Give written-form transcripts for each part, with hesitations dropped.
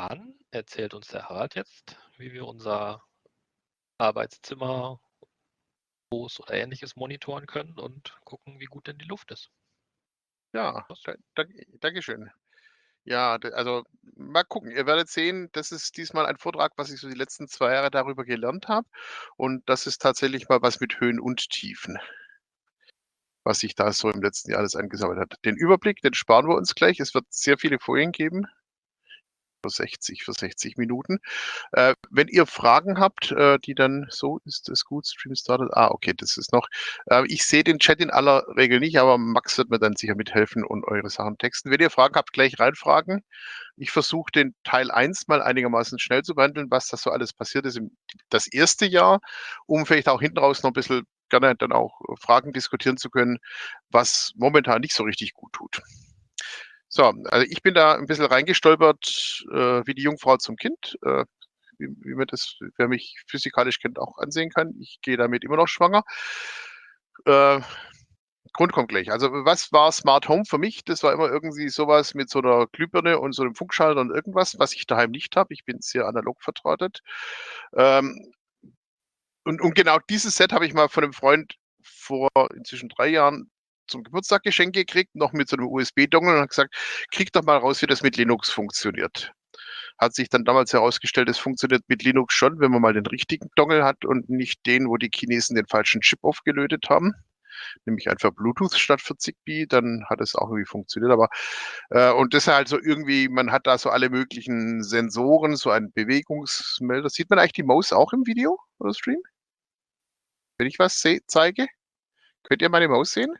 dann erzählt uns der Harald jetzt, wie wir unser Arbeitszimmer, Büros oder Ähnliches monitoren können und gucken, wie gut denn die Luft ist. Ja, Was? Dankeschön. Ja, also mal gucken. Ihr werdet sehen, das ist diesmal ein Vortrag, was ich so die letzten 2 Jahre darüber gelernt habe. Und das ist tatsächlich mal was mit Höhen und Tiefen, was sich da so im letzten Jahr alles angesammelt hat. Den Überblick, den sparen wir uns gleich. Es wird sehr viele Folien geben, für 60 Minuten. Wenn ihr Fragen habt, die dann so ist es gut, Stream started. Okay, das ist noch. Ich sehe den Chat in aller Regel nicht, aber Max wird mir dann sicher mithelfen und eure Sachen texten. Wenn ihr Fragen habt, gleich reinfragen. Ich versuche den Teil 1 mal einigermaßen schnell zu behandeln, was das so alles passiert ist im das erste Jahr, um vielleicht auch hinten raus noch ein bisschen gerne dann auch Fragen diskutieren zu können, was momentan nicht so richtig gut tut. So, also ich bin da ein bisschen reingestolpert, wie die Jungfrau zum Kind, wie man das, wer mich physikalisch kennt, auch ansehen kann. Ich gehe damit immer noch schwanger. Äh, Grund kommt gleich. Also, was war Smart Home für mich? Das war immer irgendwie sowas mit so einer Glühbirne und so einem Funkschalter und irgendwas, was ich daheim nicht habe. Ich bin sehr analog verdrahtet. Ähm, und genau dieses Set habe ich mal von einem Freund vor inzwischen 3 Jahren zum Geburtstag geschenkt gekriegt, noch mit so einem USB-Dongle und hat gesagt: „Krieg doch mal raus, wie das mit Linux funktioniert.“ Hat sich dann damals herausgestellt, es funktioniert mit Linux schon, wenn man mal den richtigen Dongle hat und nicht den, wo die Chinesen den falschen Chip aufgelötet haben, nämlich einfach Bluetooth statt 40 dann hat es auch irgendwie funktioniert. Aber und das ist halt so irgendwie, man hat da so alle möglichen Sensoren, so ein Bewegungsmelder. Sieht man eigentlich die Maus auch im Video oder Stream? Wenn ich was zeige? Könnt ihr meine Maus sehen?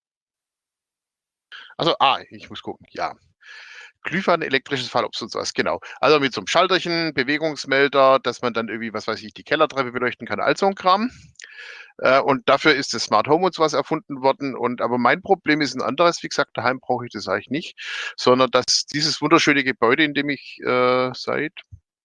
Also, ich muss gucken. Ja. Glühfaden, elektrisches Fallobst und so was, genau. Also mit so einem Schalterchen, Bewegungsmelder, dass man dann irgendwie, was weiß ich, die Kellertreppe beleuchten kann, all so 'n Kram. Und dafür ist das Smart Home und so was erfunden worden. Aber mein Problem ist ein anderes. Wie gesagt, daheim brauche ich das eigentlich nicht, sondern dass dieses wunderschöne Gebäude, in dem ich, seit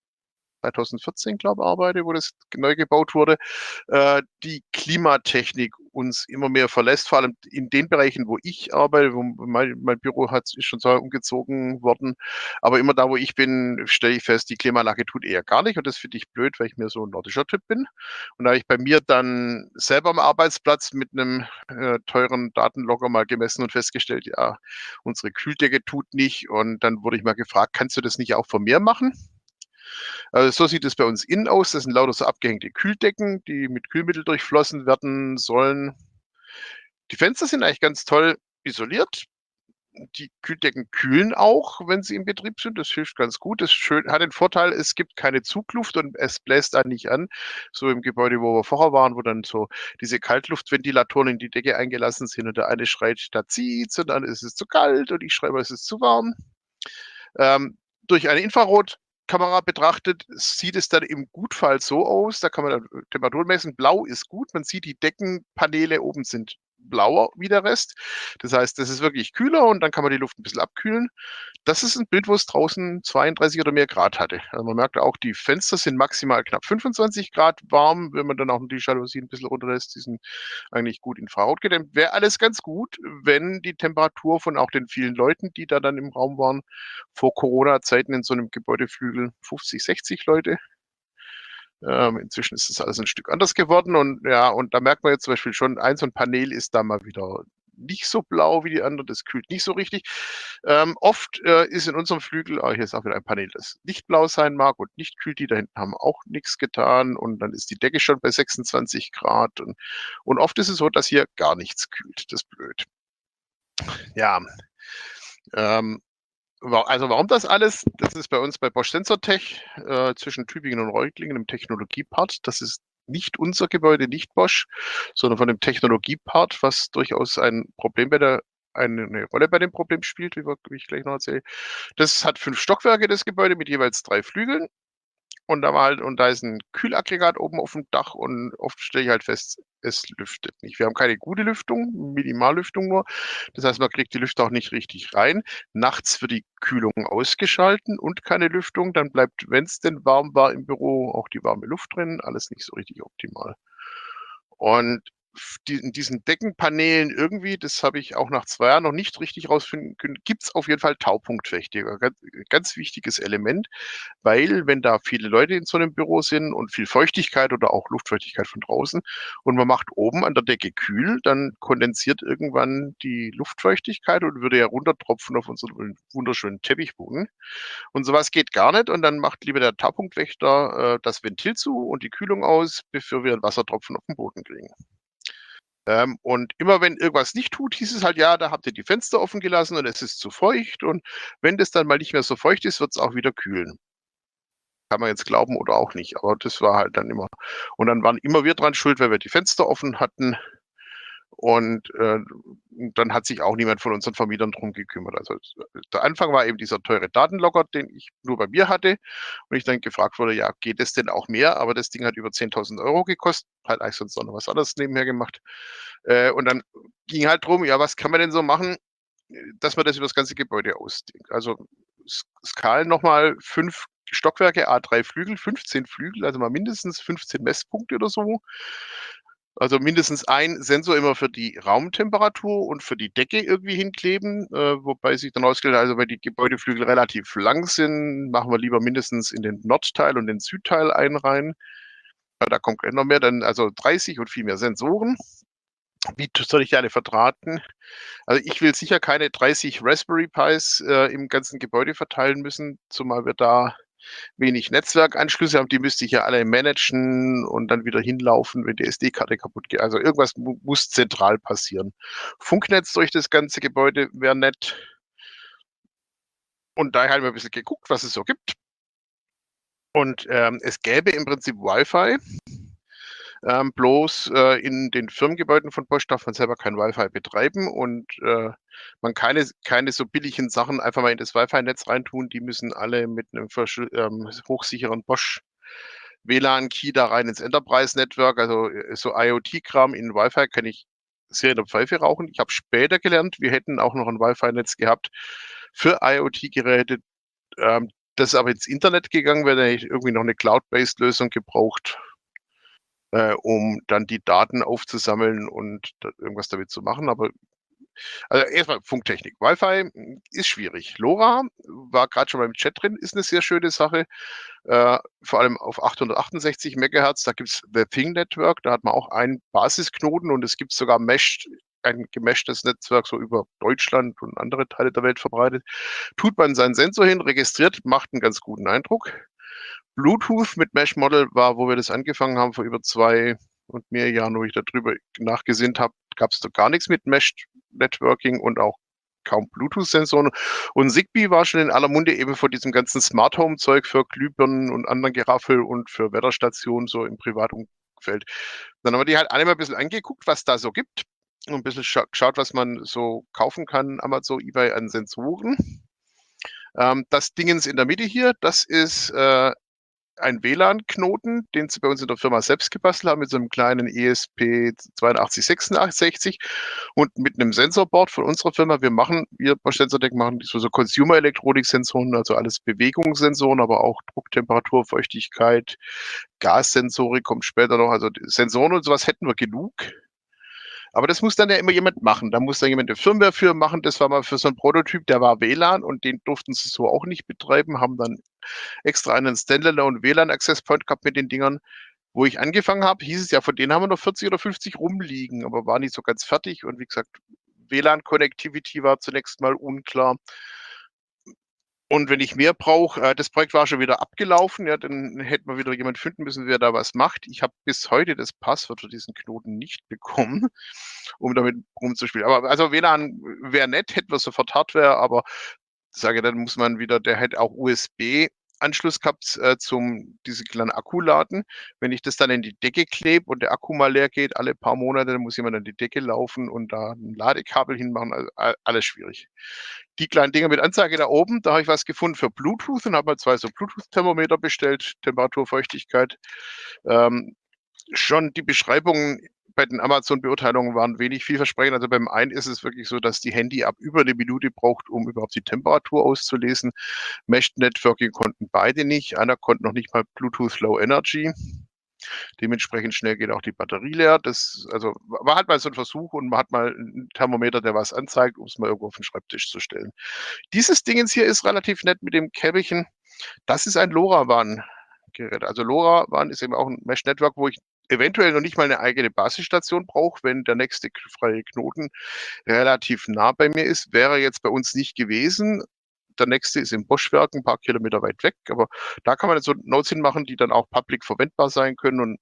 2014, glaube ich, arbeite, wo das neu gebaut wurde, die Klimatechnik uns immer mehr verlässt, vor allem in den Bereichen, wo ich arbeite, wo mein Büro ist schon so umgezogen worden. Aber immer da, wo ich bin, stelle ich fest, die Klimaanlage tut eher gar nicht. Und das finde ich blöd, weil ich mehr so ein nordischer Typ bin. Und da habe ich bei mir dann selber am Arbeitsplatz mit einem teuren Datenlogger mal gemessen und festgestellt, ja, unsere Kühldecke tut nicht. Und dann wurde ich mal gefragt, kannst du das nicht auch von mir machen? Also so sieht es bei uns innen aus. Das sind lauter so abgehängte Kühldecken, die mit Kühlmittel durchflossen werden sollen. Die Fenster sind eigentlich ganz toll isoliert. Die Kühldecken kühlen auch, wenn sie in Betrieb sind. Das hilft ganz gut. Das hat den Vorteil, es gibt keine Zugluft und es bläst da nicht an. So im Gebäude, wo wir vorher waren, wo dann so diese Kaltluftventilatoren in die Decke eingelassen sind und der eine schreit, da zieht's und dann ist es zu kalt und ich schreibe, es ist zu warm. Durch eine Infrarotkamera betrachtet sieht es dann im Gutfall so aus, da kann man dann Temperatur messen. Blau ist gut, man sieht, die Deckenpaneele oben sind blauer wie der Rest. Das heißt, das ist wirklich kühler und dann kann man die Luft ein bisschen abkühlen. Das ist ein Bild, wo es draußen 32 oder mehr Grad hatte. Also man merkt auch, die Fenster sind maximal knapp 25 Grad warm, wenn man dann auch die Jalousien ein bisschen runterlässt. Die sind eigentlich gut infrarotgedämmt. Wäre alles ganz gut, wenn die Temperatur von auch den vielen Leuten, die da dann im Raum waren, vor Corona-Zeiten in so einem Gebäudeflügel 50, 60 Leute. Inzwischen ist das alles ein Stück anders geworden und ja, und da merkt man jetzt zum Beispiel schon, so ein Panel ist da mal wieder nicht so blau wie die anderen, das kühlt nicht so richtig. Oft ist in unserem Flügel, hier ist auch wieder ein Panel, das nicht blau sein mag und nicht kühlt, die da hinten haben auch nichts getan und dann ist die Decke schon bei 26 Grad und oft ist es so, dass hier gar nichts kühlt, das ist blöd. Ja, ähm, also warum das alles? Das ist bei uns bei Bosch Sensortech zwischen Tübingen und Reutlingen im Technologiepart. Das ist nicht unser Gebäude, nicht Bosch, sondern von dem Technologiepart, was durchaus ein Problem eine Rolle bei dem Problem spielt, wie ich gleich noch erzähle. Das hat 5 Stockwerke, das Gebäude, mit jeweils 3 Flügeln. Und da ist ein Kühlaggregat oben auf dem Dach und oft stelle ich halt fest, es lüftet nicht. Wir haben keine gute Lüftung, Minimallüftung nur. Das heißt, man kriegt die Lüfter auch nicht richtig rein. Nachts wird die Kühlung ausgeschalten und keine Lüftung. Dann bleibt, wenn es denn warm war im Büro, auch die warme Luft drin. Alles nicht so richtig optimal. Und in diesen Deckenpaneelen irgendwie, das habe ich auch nach 2 Jahren noch nicht richtig rausfinden können, gibt es auf jeden Fall Taupunktwächter. Ganz wichtiges Element, weil wenn da viele Leute in so einem Büro sind und viel Feuchtigkeit oder auch Luftfeuchtigkeit von draußen und man macht oben an der Decke kühl, dann kondensiert irgendwann die Luftfeuchtigkeit und würde ja runtertropfen auf unseren wunderschönen Teppichboden. Und sowas geht gar nicht und dann macht lieber der Taupunktwächter das Ventil zu und die Kühlung aus, bevor wir einen Wassertropfen auf den Boden kriegen. Und immer wenn irgendwas nicht tut, hieß es halt, ja, da habt ihr die Fenster offen gelassen und es ist zu feucht. Und wenn das dann mal nicht mehr so feucht ist, wird es auch wieder kühlen. Kann man jetzt glauben oder auch nicht, aber das war halt dann immer. Und dann waren immer wir dran schuld, weil wir die Fenster offen hatten. Und dann hat sich auch niemand von unseren Vermietern drum gekümmert. Also der Anfang war eben dieser teure Datenlogger, den ich nur bei mir hatte. Und ich dann gefragt wurde, ja, geht es denn auch mehr? Aber das Ding hat über 10.000 Euro gekostet. Hat eigentlich sonst auch noch was anderes nebenher gemacht. Und dann ging halt drum, ja, was kann man denn so machen, dass man das über das ganze Gebäude ausdenkt. Also Skalen nochmal 5 Stockwerke, A3 Flügel, 15 Flügel, also mal mindestens 15 Messpunkte oder so. Also mindestens ein Sensor immer für die Raumtemperatur und für die Decke irgendwie hinkleben, wobei sich dann ausgeht, also wenn die Gebäudeflügel relativ lang sind, machen wir lieber mindestens in den Nordteil und den Südteil einen rein. Da kommt gleich noch mehr, dann also 30 und viel mehr Sensoren. Wie soll ich die alle verdrahten? Also ich will sicher keine 30 Raspberry Pis im ganzen Gebäude verteilen müssen, zumal wir da wenig Netzwerkanschlüsse haben. Die müsste ich ja alle managen und dann wieder hinlaufen, wenn die SD-Karte kaputt geht. Also irgendwas muss zentral passieren. Funknetz durch das ganze Gebäude wäre nett. Und daher haben wir ein bisschen geguckt, was es so gibt. Und es gäbe im Prinzip Wi-Fi. Bloß in den Firmengebäuden von Bosch darf man selber kein Wi-Fi betreiben und man keine so billigen Sachen einfach mal in das Wi-Fi-Netz reintun. Die müssen alle mit einem hochsicheren Bosch WLAN-Key da rein ins Enterprise-Network. Also so IoT-Kram in Wi-Fi kann ich sehr in der Pfeife rauchen. Ich habe später gelernt, wir hätten auch noch ein Wi-Fi-Netz gehabt für IoT-Geräte. Das ist aber ins Internet gegangen, wäre, hätte ich irgendwie noch eine Cloud-based-Lösung gebraucht, um dann die Daten aufzusammeln und irgendwas damit zu machen. Aber also erstmal Funktechnik. Wi-Fi ist schwierig. LoRa war gerade schon beim Chat drin, ist eine sehr schöne Sache. Vor allem auf 868 MHz, da gibt es The Thing Network, da hat man auch einen Basisknoten und es gibt sogar ein gemeshtes Netzwerk so über Deutschland und andere Teile der Welt verbreitet. Tut man seinen Sensor hin, registriert, macht einen ganz guten Eindruck. Bluetooth mit Mesh Model war, wo wir das angefangen haben, vor über 2 und mehr Jahren, wo ich darüber nachgesinnt habe, gab es da gar nichts mit Mesh Networking und auch kaum Bluetooth-Sensoren. Und Zigbee war schon in aller Munde eben vor diesem ganzen Smart Home-Zeug für Glühbirnen und anderen Geraffel und für Wetterstationen so im Privatumfeld. Dann haben wir die halt alle mal ein bisschen angeguckt, was da so gibt und ein bisschen geschaut, was man so kaufen kann, Amazon, eBay an Sensoren. Das Dingens in der Mitte hier, das ist ein WLAN-Knoten, den sie bei uns in der Firma selbst gebastelt haben, mit so einem kleinen ESP8266 und mit einem Sensorboard von unserer Firma. Wir bei Sensordec machen so Consumer-Elektronik-Sensoren, also alles Bewegungssensoren, aber auch Druck, Temperatur, Feuchtigkeit, Gassensorik kommt später noch. Also Sensoren und sowas hätten wir genug. Aber das muss dann ja immer jemand machen. Da muss dann jemand eine Firmware für machen. Das war mal für so einen Prototyp, der war WLAN und den durften sie so auch nicht betreiben, haben dann extra einen Standalone WLAN Access Point gehabt mit den Dingern. Wo ich angefangen habe, hieß es ja, von denen haben wir noch 40 oder 50 rumliegen, aber war nicht so ganz fertig. Und wie gesagt, WLAN-Connectivity war zunächst mal unklar. Und wenn ich mehr brauche, das Projekt war schon wieder abgelaufen, ja, dann hätten wir wieder jemand finden müssen, der da was macht. Ich habe bis heute das Passwort für diesen Knoten nicht bekommen, um damit rumzuspielen. Aber also WLAN wäre nett, hätten wir sofort Hardware, aber sage, dann muss man wieder, der hätte auch USB-Anschluss gehabt zum diese kleinen Akku laden. Wenn ich das dann in die Decke klebe und der Akku mal leer geht, alle paar Monate, dann muss jemand an die Decke laufen und da ein Ladekabel hinmachen, also alles schwierig. Die kleinen Dinger mit Anzeige da oben, da habe ich was gefunden für Bluetooth und habe mal 2 so Bluetooth-Thermometer bestellt, Temperatur, Feuchtigkeit. Schon die Beschreibungen bei den Amazon-Beurteilungen waren wenig vielversprechend. Also beim einen ist es wirklich so, dass die Handy-App über eine Minute braucht, um überhaupt die Temperatur auszulesen. Mesh Networking konnten beide nicht. Einer konnte noch nicht mal Bluetooth Low Energy. Dementsprechend schnell geht auch die Batterie leer. Das also war halt mal so ein Versuch und man hat mal 'n Thermometer, der was anzeigt, um's mal irgendwo auf den Schreibtisch zu stellen. Dieses Dingens hier ist relativ nett mit dem Käppchen. Das ist ein LoRaWAN-Gerät. Also LoRaWAN ist eben auch 'n Mesh-Network, wo ich eventuell noch nicht mal 'ne eigene Basisstation brauche, wenn der nächste freie Knoten relativ nah bei mir ist. Wäre jetzt bei uns nicht gewesen. Der nächste ist in Boschwerk 'n paar Kilometer weit weg, aber da kann man jetzt so Nodes hinmachen, die dann auch public verwendbar sein können und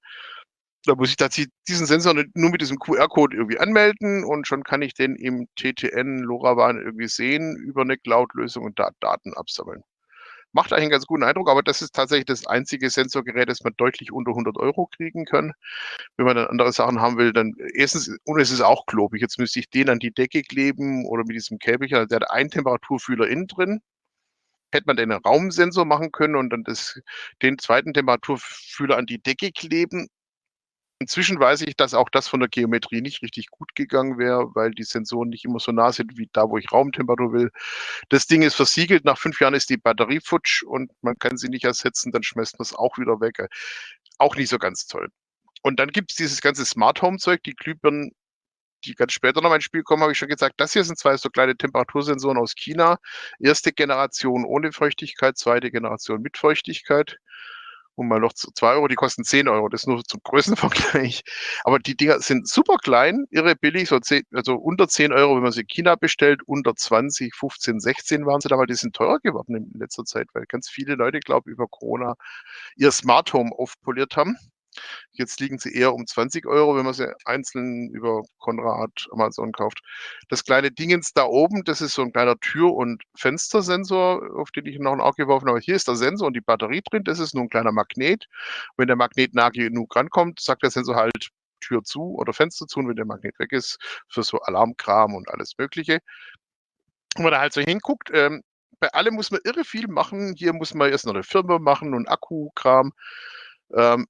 da muss ich diesen Sensor nur mit diesem QR-Code irgendwie anmelden und schon kann ich den im TTN LoRaWAN irgendwie sehen über 'ne Cloud-Lösung und da Daten absammeln. Macht eigentlich 'n ganz guten Eindruck, aber das ist tatsächlich das einzige Sensorgerät, das man deutlich unter 100 € kriegen kann. Wenn man dann andere Sachen haben will, dann erstens und es ist auch klobig. Jetzt müsste ich den an die Decke kleben oder mit diesem Käppchen. Also, der hat einen Temperaturfühler innen drin. Hätte man den Raumsensor machen können und dann den zweiten Temperaturfühler an die Decke kleben. Inzwischen weiß ich, dass auch das von der Geometrie nicht richtig gut gegangen wäre, weil die Sensoren nicht immer so nah sind wie da, wo ich Raumtemperatur will. Das Ding ist versiegelt, nach 5 Jahren ist die Batterie futsch und man kann sie nicht ersetzen, dann schmeißt man's auch wieder weg. Auch nicht so ganz toll. Und dann gibt's dieses ganze Smart Home Zeug, die Glühbirnen, die ganz später noch mal ins Spiel kommen, habe ich schon gesagt. Das hier sind 2 so kleine Temperatursensoren aus China. Erste Generation ohne Feuchtigkeit, zweite Generation mit Feuchtigkeit. Und mal noch 2 €, die kosten 10 €. Das nur zum Größenvergleich. Aber die Dinger sind super klein, irre billig, also unter 10 €, wenn man sie in China bestellt, unter 20, 15, 16 waren sie da, weil die sind teurer geworden in letzter Zeit, weil ganz viele Leute, glaube ich, über Corona ihr Smart Home aufpoliert haben. Jetzt liegen sie eher um 20 €, wenn man sie einzeln über Konrad, Amazon kauft. Das kleine Dingens da oben, das ist so 'n kleiner Tür und Fenstersensor, auf den ich noch 'n Auge geworfen habe. Hier ist der Sensor und die Batterie drin. Das ist nur 'n kleiner Magnet. Wenn der Magnet nah genug rankommt, sagt der Sensor halt Tür zu oder Fenster zu und wenn der Magnet weg ist, für so Alarmkram und alles Mögliche. Wenn man da halt so hinguckt, bei allem muss man irre viel machen. Hier muss man erst noch 'ne Firmware machen und Akkukram. Ähm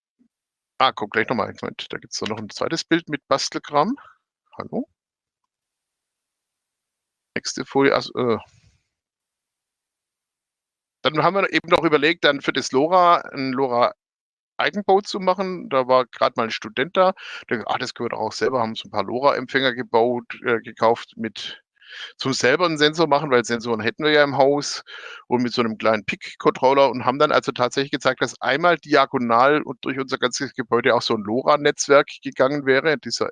Guck gleich noch mal. Moment, da gibt's doch noch 'n zweites Bild mit Bastelkram. Hallo? Nächste Folie, dann haben wir eben noch überlegt, dann für das LoRa 'n LoRa-Eigenbau zu machen. Da war grad mal 'n Student da. Der gesagt: das können wir doch auch selber." Haben so 'n paar LoRa-Empfänger gekauft mit zum selber 'n Sensor machen, weil Sensoren hätten wir ja im Haus und mit so 'nem kleinen PIC-Controller und haben dann also tatsächlich gezeigt, dass einmal diagonal und durch unser ganzes Gebäude auch so 'n LoRa-Netzwerk gegangen wäre. Dieser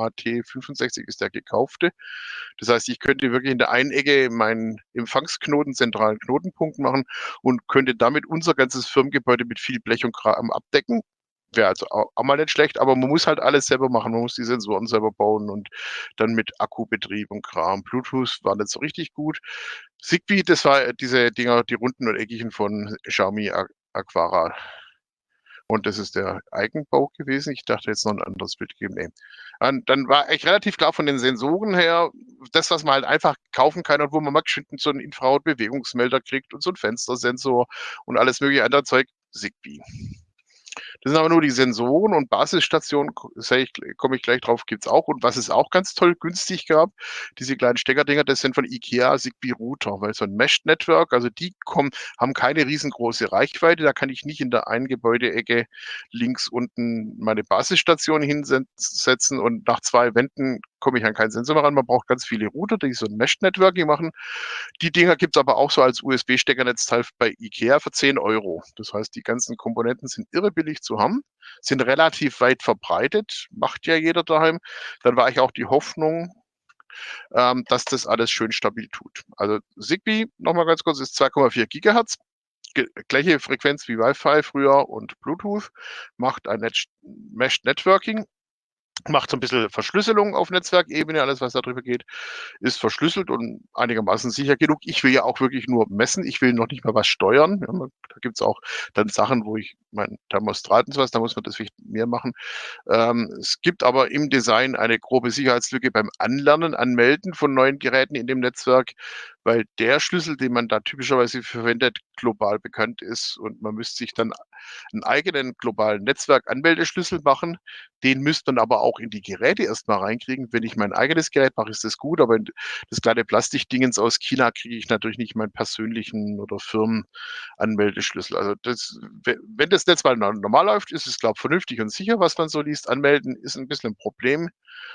LHT65 ist der gekaufte. Das heißt, ich könnte wirklich in der einen Ecke meinen Empfangsknoten, zentralen Knotenpunkt machen und könnte damit unser ganzes Firmengebäude mit viel Blech und Kram abdecken. Wäre also auch mal nicht schlecht, aber man muss halt alles selber machen. Man muss die Sensoren selber bauen und dann mit Akkubetrieb und Kram. Bluetooth war nicht so richtig gut. Zigbee, das war diese Dinger, die runden und eckigen von Xiaomi Aquara. Und das ist der Eigenbau gewesen. Ich dachte jetzt noch 'n anderes Bild geben. Ne. Dann war eigentlich relativ klar von den Sensoren her, das, was man halt einfach kaufen kann und wo man mal geschwind so 'n Infrarot-Bewegungsmelder kriegt und so 'n Fenstersensor und alles mögliche andere Zeug, Zigbee. Das sind aber nur die Sensoren und Basisstationen, komme ich gleich drauf, gibt's auch. Und was es auch ganz toll günstig gab, diese kleinen Steckerdinger, das sind von IKEA Zigbee Router, weil so 'n Mesh-Network, also die haben keine riesengroße Reichweite. Da kann ich nicht in der einen Gebäudeecke links unten meine Basisstation setzen und nach 2 Wänden komme ich an keinen Sensor mehr ran. Man braucht ganz viele Router, die so 'n Mesh-Networking machen. Die Dinger gibt's aber auch so als USB-Steckernetzteil bei IKEA für 10 €. Das heißt, die ganzen Komponenten sind irre billig zu haben, sind relativ weit verbreitet, macht ja jeder daheim. Dann war ich auch die Hoffnung, dass das alles schön stabil tut. Also Zigbee, noch mal ganz kurz, ist 2,4 GHz, gleiche Frequenz wie Wi-Fi früher und Bluetooth, macht ein Mesh Networking, macht so 'n bisschen Verschlüsselung auf Netzwerkebene. Alles, was da drüber geht, ist verschlüsselt und einigermaßen sicher genug. Ich will ja auch wirklich nur messen. Ich will noch nicht mal was steuern. Ja, da gibt's auch dann Sachen, wo ich mein Thermostat und so was, da muss man das vielleicht mehr machen. Es gibt aber im Design eine grobe Sicherheitslücke beim Anlernen, Anmelden von neuen Geräten in dem Netzwerk, weil der Schlüssel, den man da typischerweise verwendet, global bekannt ist und man müsste sich dann einen eigenen globalen Netzwerk-Anmeldeschlüssel machen. Den müsste man aber auch in die Geräte erstmal reinkriegen. Wenn ich mein eigenes Gerät mache, ist das gut, aber das kleine Plastikdingens aus China kriege ich natürlich nicht meinen persönlichen oder Firmenanmeldeschlüssel. Also wenn das Netz mal normal läuft, ist es, glaube ich, vernünftig und sicher, was man so liest. Anmelden ist ein bisschen ein Problem.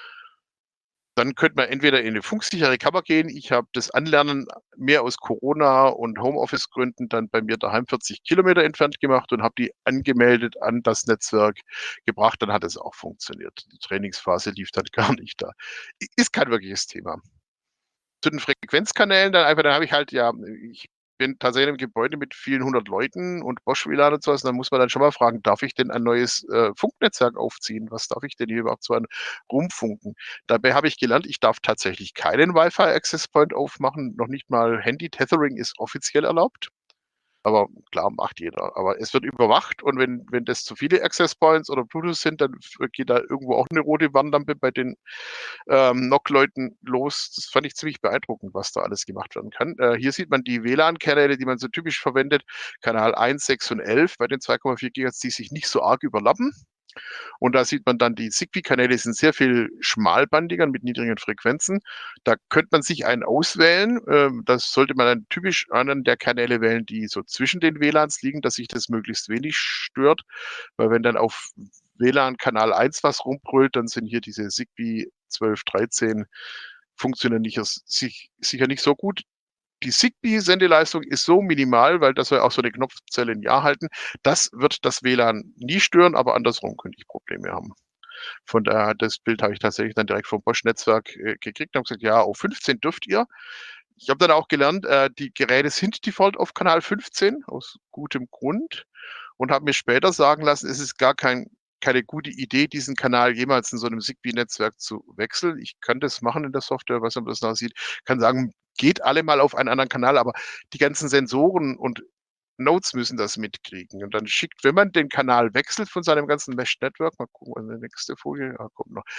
Dann könnte man entweder in eine funksichere Kammer gehen. Ich habe das Anlernen mehr aus Corona- und Homeoffice-Gründen dann bei mir daheim 40 Kilometer entfernt gemacht und habe die angemeldet an das Netzwerk gebracht. Dann hat es auch funktioniert. Die Trainingsphase lief dann gar nicht da. Ist kein wirkliches Thema. Zu den Frequenzkanälen dann einfach, dann habe ich halt, ja, ich bin tatsächlich im Gebäude mit vielen 100 Leuten und Bosch-WLAN und sowas. Dann muss man dann schon mal fragen, darf ich denn ein neues Funknetzwerk aufziehen? Was darf ich denn hier überhaupt so an rumfunken? Dabei habe ich gelernt, ich darf tatsächlich keinen Wi-Fi-Access Point aufmachen. Noch nicht mal Handy-Tethering ist offiziell erlaubt. Aber klar, macht jeder. Aber es wird überwacht und wenn das zu viele Access Points oder Bluetooth sind, dann geht da irgendwo auch eine rote Warnlampe bei den NOC-Leuten los. Das fand ich ziemlich beeindruckend, was da alles gemacht werden kann. Hier sieht man die WLAN-Kanäle, die man so typisch verwendet. Kanal 1, 6 und 11 bei den 2,4 GHz, die sich nicht so arg überlappen. Und da sieht man dann, die Zigbee-Kanäle sind sehr viel schmalbandiger mit niedrigen Frequenzen. Da könnte man sich einen auswählen. Das sollte man dann typisch einen der Kanäle wählen, die so zwischen den WLANs liegen, dass sich das möglichst wenig stört. Weil wenn dann auf WLAN Kanal 1 was rumbrüllt, dann sind hier diese Zigbee 12, 13 funktionieren sicher nicht so gut. Die Zigbee-Sendeleistung ist so minimal, weil das soll auch so eine Knopfzelle ein Jahr halten. Das wird das WLAN nie stören, aber andersrum könnte ich Probleme haben. Von daher, das Bild habe ich tatsächlich dann direkt vom Bosch-Netzwerk gekriegt und habe gesagt, ja, auf 15 dürft ihr. Ich habe dann auch gelernt, die Geräte sind default auf Kanal 15, aus gutem Grund. Und habe mir später sagen lassen, es ist gar keine gute Idee, diesen Kanal jemals in so einem Zigbee-Netzwerk zu wechseln. Ich kann das machen in der Software, was man das nachsieht. Kann sagen, geht alle mal auf einen anderen Kanal, aber die ganzen Sensoren und Nodes müssen das mitkriegen. Und dann schickt, wenn man den Kanal wechselt von seinem ganzen Mesh-Network, mal gucken, was die nächste Folie, kommt noch,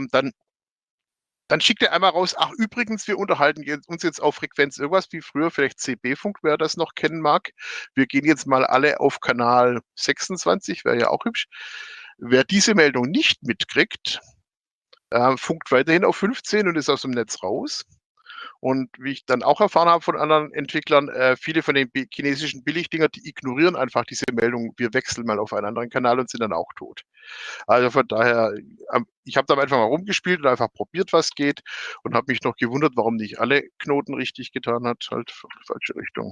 dann schickt er einmal raus, ach übrigens, wir unterhalten uns jetzt auf Frequenz irgendwas wie früher, vielleicht CB-Funk, wer das noch kennen mag. Wir gehen jetzt mal alle auf Kanal 26, wäre ja auch hübsch. Wer diese Meldung nicht mitkriegt, funkt weiterhin auf 15 und ist aus dem Netz raus. Und wie ich dann auch erfahren habe von anderen Entwicklern, viele von den chinesischen Billigdinger, die ignorieren einfach diese Meldung, wir wechseln mal auf einen anderen Kanal und sind dann auch tot. Also von daher, ich habe da einfach mal rumgespielt und einfach probiert, was geht und habe mich noch gewundert, warum nicht alle Knoten richtig getan hat, halt falsche Richtung.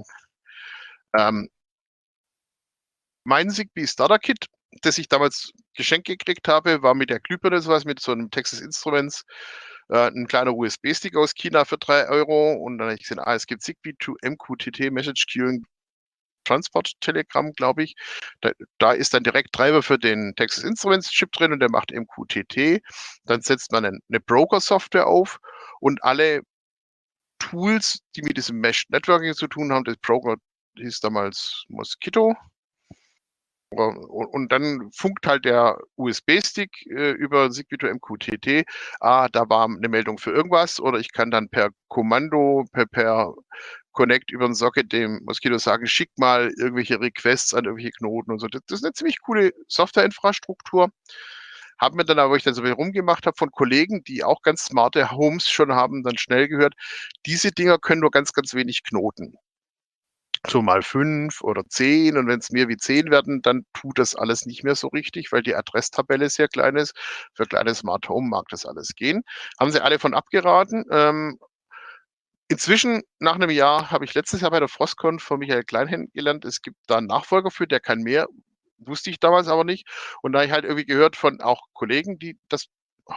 Mein Zigbee Starter Kit, das ich damals geschenkt gekriegt habe, war mit der Glühbirne sowas, mit so einem Texas Instruments, ein kleiner USB-Stick aus China für 3 Euro und dann habe ich gesehen, es gibt Zigbee to MQTT Message Queuing Transport Telegram, glaube ich. Da ist dann direkt Treiber für den Texas Instruments Chip drin und der macht MQTT. Dann setzt man eine Broker-Software auf und alle Tools, die mit diesem Mesh Networking zu tun haben, das Broker hieß damals Mosquito. Und dann funkt halt der USB-Stick über Zigbee to MQTT. Da war eine Meldung für irgendwas. Oder ich kann dann per Kommando, per Connect über den Socket dem Mosquito sagen, schick mal irgendwelche Requests an irgendwelche Knoten und so. Das ist eine ziemlich coole Softwareinfrastruktur. Haben wir dann aber, wo ich dann so viel rumgemacht habe von Kollegen, die auch ganz smarte Homes schon haben, dann schnell gehört, diese Dinger können nur ganz, ganz wenig Knoten. So mal 5 oder 10 und wenn es mehr wie 10 werden, dann tut das alles nicht mehr so richtig, weil die Adresstabelle sehr klein ist. Für kleine Smart Home mag das alles gehen. Haben sie alle von abgeraten. Inzwischen, nach einem Jahr, habe ich letztes Jahr bei der Frostcon von Michael Kleinhen gelernt, es gibt da einen Nachfolger für, der kann mehr, wusste ich damals aber nicht. Und da ich halt irgendwie gehört von auch Kollegen, die das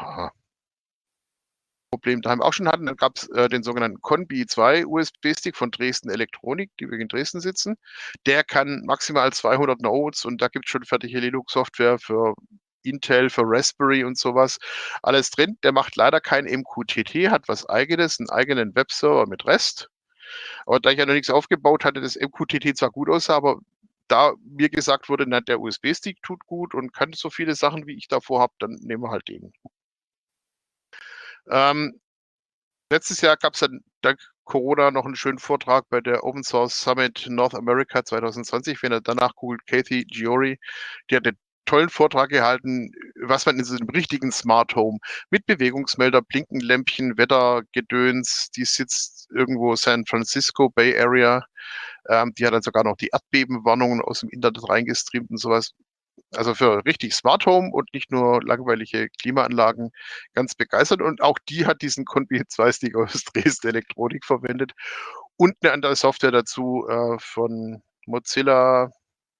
Problem daheim auch schon hatten, dann gab es den sogenannten Conbi 2 USB-Stick von Dresden Elektronik, die wir in Dresden sitzen. Der kann maximal 200 Nodes und da gibt es schon fertige Linux-Software für Intel, für Raspberry und sowas. Alles drin. Der macht leider kein MQTT, hat was eigenes, einen eigenen Webserver mit REST. Aber da ich ja noch nichts aufgebaut hatte, das MQTT zwar gut aussah, aber da mir gesagt wurde, na, der USB-Stick tut gut und kann so viele Sachen, wie ich davor habe, dann nehmen wir halt den. Letztes Jahr gab es dann dank Corona noch einen schönen Vortrag bei der Open Source Summit North America 2020. Wenn ihr danach googelt, Kathy Giori, die hat einen tollen Vortrag gehalten, was man in so einem richtigen Smart Home mit Bewegungsmelder, Blinkenlämpchen, Wettergedöns, die sitzt irgendwo San Francisco Bay Area. Die hat dann sogar noch die Erdbebenwarnungen aus dem Internet reingestreamt und sowas. Also für richtig Smart Home und nicht nur langweilige Klimaanlagen ganz begeistert. Und auch die hat diesen Conbi-2-Stick aus Dresden Elektronik verwendet und eine andere Software dazu von Mozilla.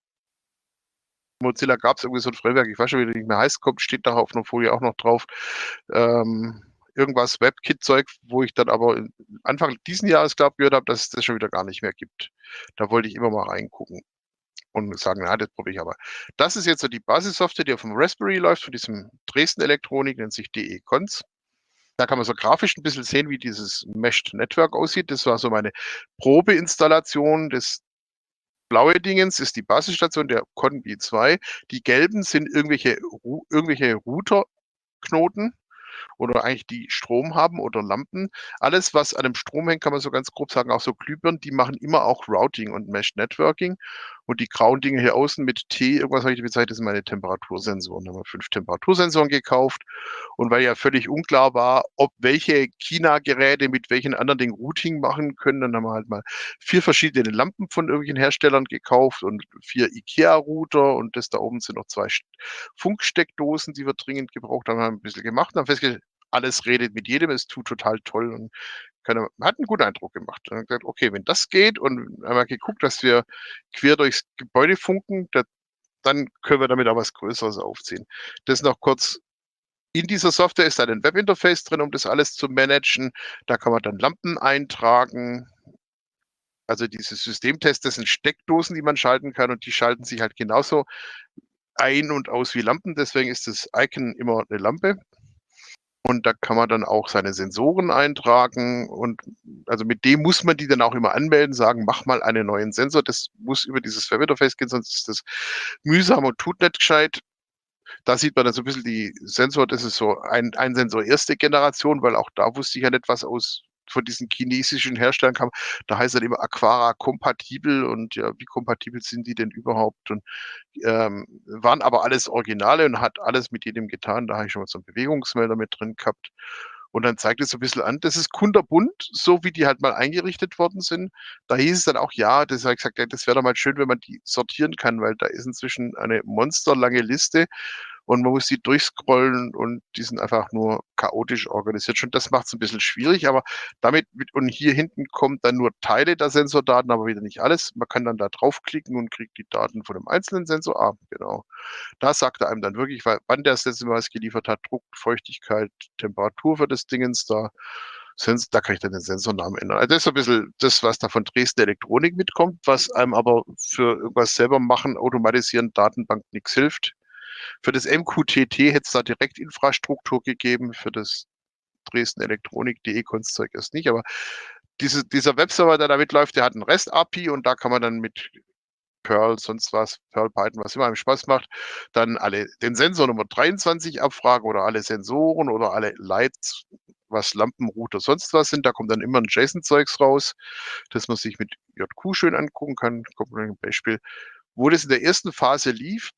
Mozilla gab es irgendwie so ein Framework, ich weiß schon, wie das nicht mehr heißt, kommt, steht da auf einer Folie auch noch drauf. Irgendwas WebKit-Zeug, wo ich dann aber Anfang diesen Jahres, glaube ich, gehört habe, dass es das schon wieder gar nicht mehr gibt. Da wollte ich immer mal reingucken und sagen, na, das probiere ich aber. Das ist jetzt so die Basissoftware, die auf dem Raspberry läuft, von diesem Dresden Elektronik, nennt sich DE-Cons. Da kann man so grafisch ein bisschen sehen, wie dieses Meshed Network aussieht. Das war so meine Probeinstallation. Das blaue Dingens ist die Basisstation der Conbi 2. Die gelben sind irgendwelche Routerknoten oder eigentlich die Strom haben oder Lampen. Alles, was an dem Strom hängt, kann man so ganz grob sagen, auch so Glühbirnen, die machen immer auch Routing und Mesh Networking. Und die grauen Dinge hier außen mit T, irgendwas habe ich bezeichnet, das sind meine Temperatursensoren. Da haben wir 5 Temperatursensoren gekauft. Und weil ja völlig unklar war, ob welche China-Geräte mit welchen anderen Dingen Routing machen können, dann haben wir halt mal 4 verschiedene Lampen von irgendwelchen Herstellern gekauft und 4 IKEA-Router und das da oben sind noch 2 Funksteckdosen, die wir dringend gebraucht haben, haben ein bisschen gemacht und haben festgestellt, alles redet mit jedem, es tut total toll und hat einen guten Eindruck gemacht. Und dann gesagt, okay, wenn das geht und haben wir geguckt, dass wir quer durchs Gebäude funken, dann können wir damit auch was Größeres aufziehen. Das noch kurz. In dieser Software ist dann ein Webinterface drin, um das alles zu managen. Da kann man dann Lampen eintragen. Also diese Systemtests, das sind Steckdosen, die man schalten kann und die schalten sich halt genauso ein und aus wie Lampen. Deswegen ist das Icon immer eine Lampe. Und da kann man dann auch seine Sensoren eintragen und also mit dem muss man die dann auch immer anmelden, sagen, mach mal einen neuen Sensor. Das muss über dieses Webinterface gehen, sonst ist das mühsam und tut nicht gescheit. Da sieht man dann so ein bisschen die Sensor, das ist so ein Sensor erste Generation, weil auch da wusste ich ja nicht, was von diesen chinesischen Herstellern kam. Da heißt es dann immer Aquara kompatibel und ja, wie kompatibel sind die denn überhaupt? Und waren aber alles Originale und hat alles mit jedem getan. Da habe ich schon mal so einen Bewegungsmelder mit drin gehabt. Und dann zeigt es so ein bisschen an, das ist kunterbunt, so wie die halt mal eingerichtet worden sind. Da hieß es dann auch, ja, das habe ich gesagt, ja, das wäre doch mal schön, wenn man die sortieren kann, weil da ist inzwischen eine monsterlange Liste und man muss die durchscrollen und die sind einfach nur chaotisch organisiert. Schon das macht es ein bisschen schwierig, aber und hier hinten kommt dann nur Teile der Sensordaten, aber wieder nicht alles. Man kann dann da draufklicken und kriegt die Daten von dem einzelnen Sensor. Genau. Da sagt er einem dann wirklich, wann der das letzte Mal was geliefert hat, Druck, Feuchtigkeit, Temperatur für das Dingens da. Da kann ich dann den Sensornamen ändern. Also das ist so ein bisschen das, was da von Dresden Elektronik mitkommt, was einem aber für irgendwas selber machen, automatisieren, Datenbank nichts hilft. Für das MQTT hätte es da direkt Infrastruktur gegeben, für das Dresden Elektronik.de Kunstzeug erst nicht, aber dieser Webserver, der damit läuft, der hat ein REST-API und da kann man dann mit Perl, sonst was, Perl, Python, was immer einem Spaß macht, dann den Sensor Nummer 23 abfragen oder alle Sensoren oder alle Lights, was Lampen, Router, sonst was sind. Da kommt dann immer ein JSON-Zeugs raus, das man sich mit JQ schön angucken kann. Kommt ein Beispiel. Wo das in der ersten Phase lief,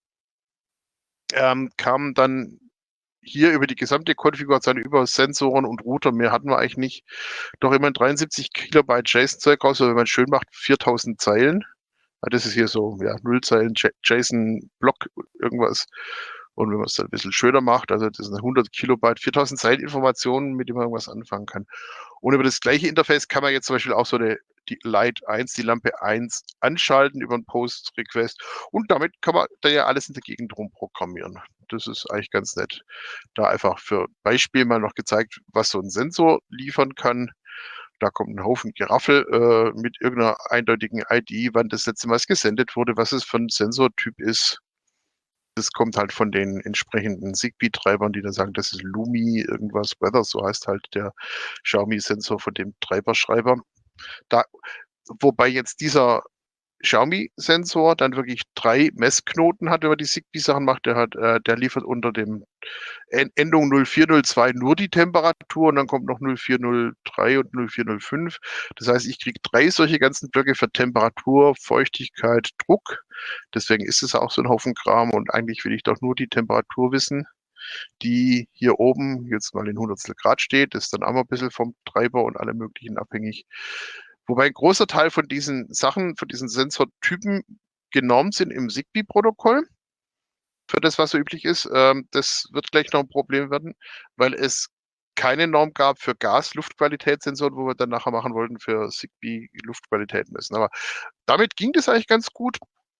kam dann hier über die gesamte Konfiguration, über Sensoren und Router, mehr hatten wir eigentlich nicht, doch immer 73 Kilobyte JSON-Zeug raus, oder wenn man schön macht, 4000 Zeilen. Das ist hier so, ja, Nullzeilen, JSON-Block, irgendwas. Und wenn man es dann ein bisschen schöner macht, also das sind 100 Kilobyte, 4000 Zeilen Informationen, mit denen man irgendwas anfangen kann. Und über das gleiche Interface kann man jetzt zum Beispiel auch so die Light 1, die Lampe 1 anschalten über einen Post-Request. Und damit kann man da ja alles in der Gegend drum programmieren. Das ist eigentlich ganz nett. Da einfach für Beispiel mal noch gezeigt, was so ein Sensor liefern kann. Da kommt ein Haufen Geraffel mit irgendeiner eindeutigen ID, wann das letzte Mal gesendet wurde, was es für ein Sensortyp ist. Das kommt halt von den entsprechenden Zigbee-Treibern, die dann sagen, das ist Lumi, irgendwas, Weather, so heißt halt der Xiaomi-Sensor von dem Treiberschreiber. Wobei jetzt dieser Xiaomi-Sensor dann wirklich 3 Messknoten hat, wenn man die Zigbee-Sachen macht. Der liefert unter dem Endung 0402 nur die Temperatur und dann kommt noch 0403 und 0405. Das heißt, ich kriege 3 solche ganzen Blöcke für Temperatur, Feuchtigkeit, Druck. Deswegen ist es auch so ein Haufen Kram und eigentlich will ich doch nur die Temperatur wissen, die hier oben jetzt mal in Hundertstel Grad steht. Das ist dann auch mal ein bisschen vom Treiber und allem Möglichen abhängig. Wobei ein großer Teil von diesen Sachen, von diesen Sensortypen genormt sind im Zigbee-Protokoll. Für das, was so üblich ist. Das wird gleich noch ein Problem werden, weil es keine Norm gab für Gas-Luftqualitätssensoren, wo wir dann nachher machen wollten für Zigbee Luftqualität messen. Aber damit ging das eigentlich ganz gut.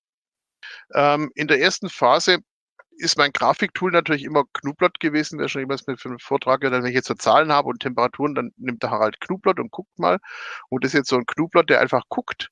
In der ersten Phase ist mein Grafiktool natürlich immer Knuplot gewesen, wer schon jemals mit für einen Vortrag gehört hat, wenn ich jetzt so Zahlen habe und Temperaturen, dann nimmt der Harald Knuplot und guckt mal. Und das ist jetzt so ein Knuplot, der einfach guckt.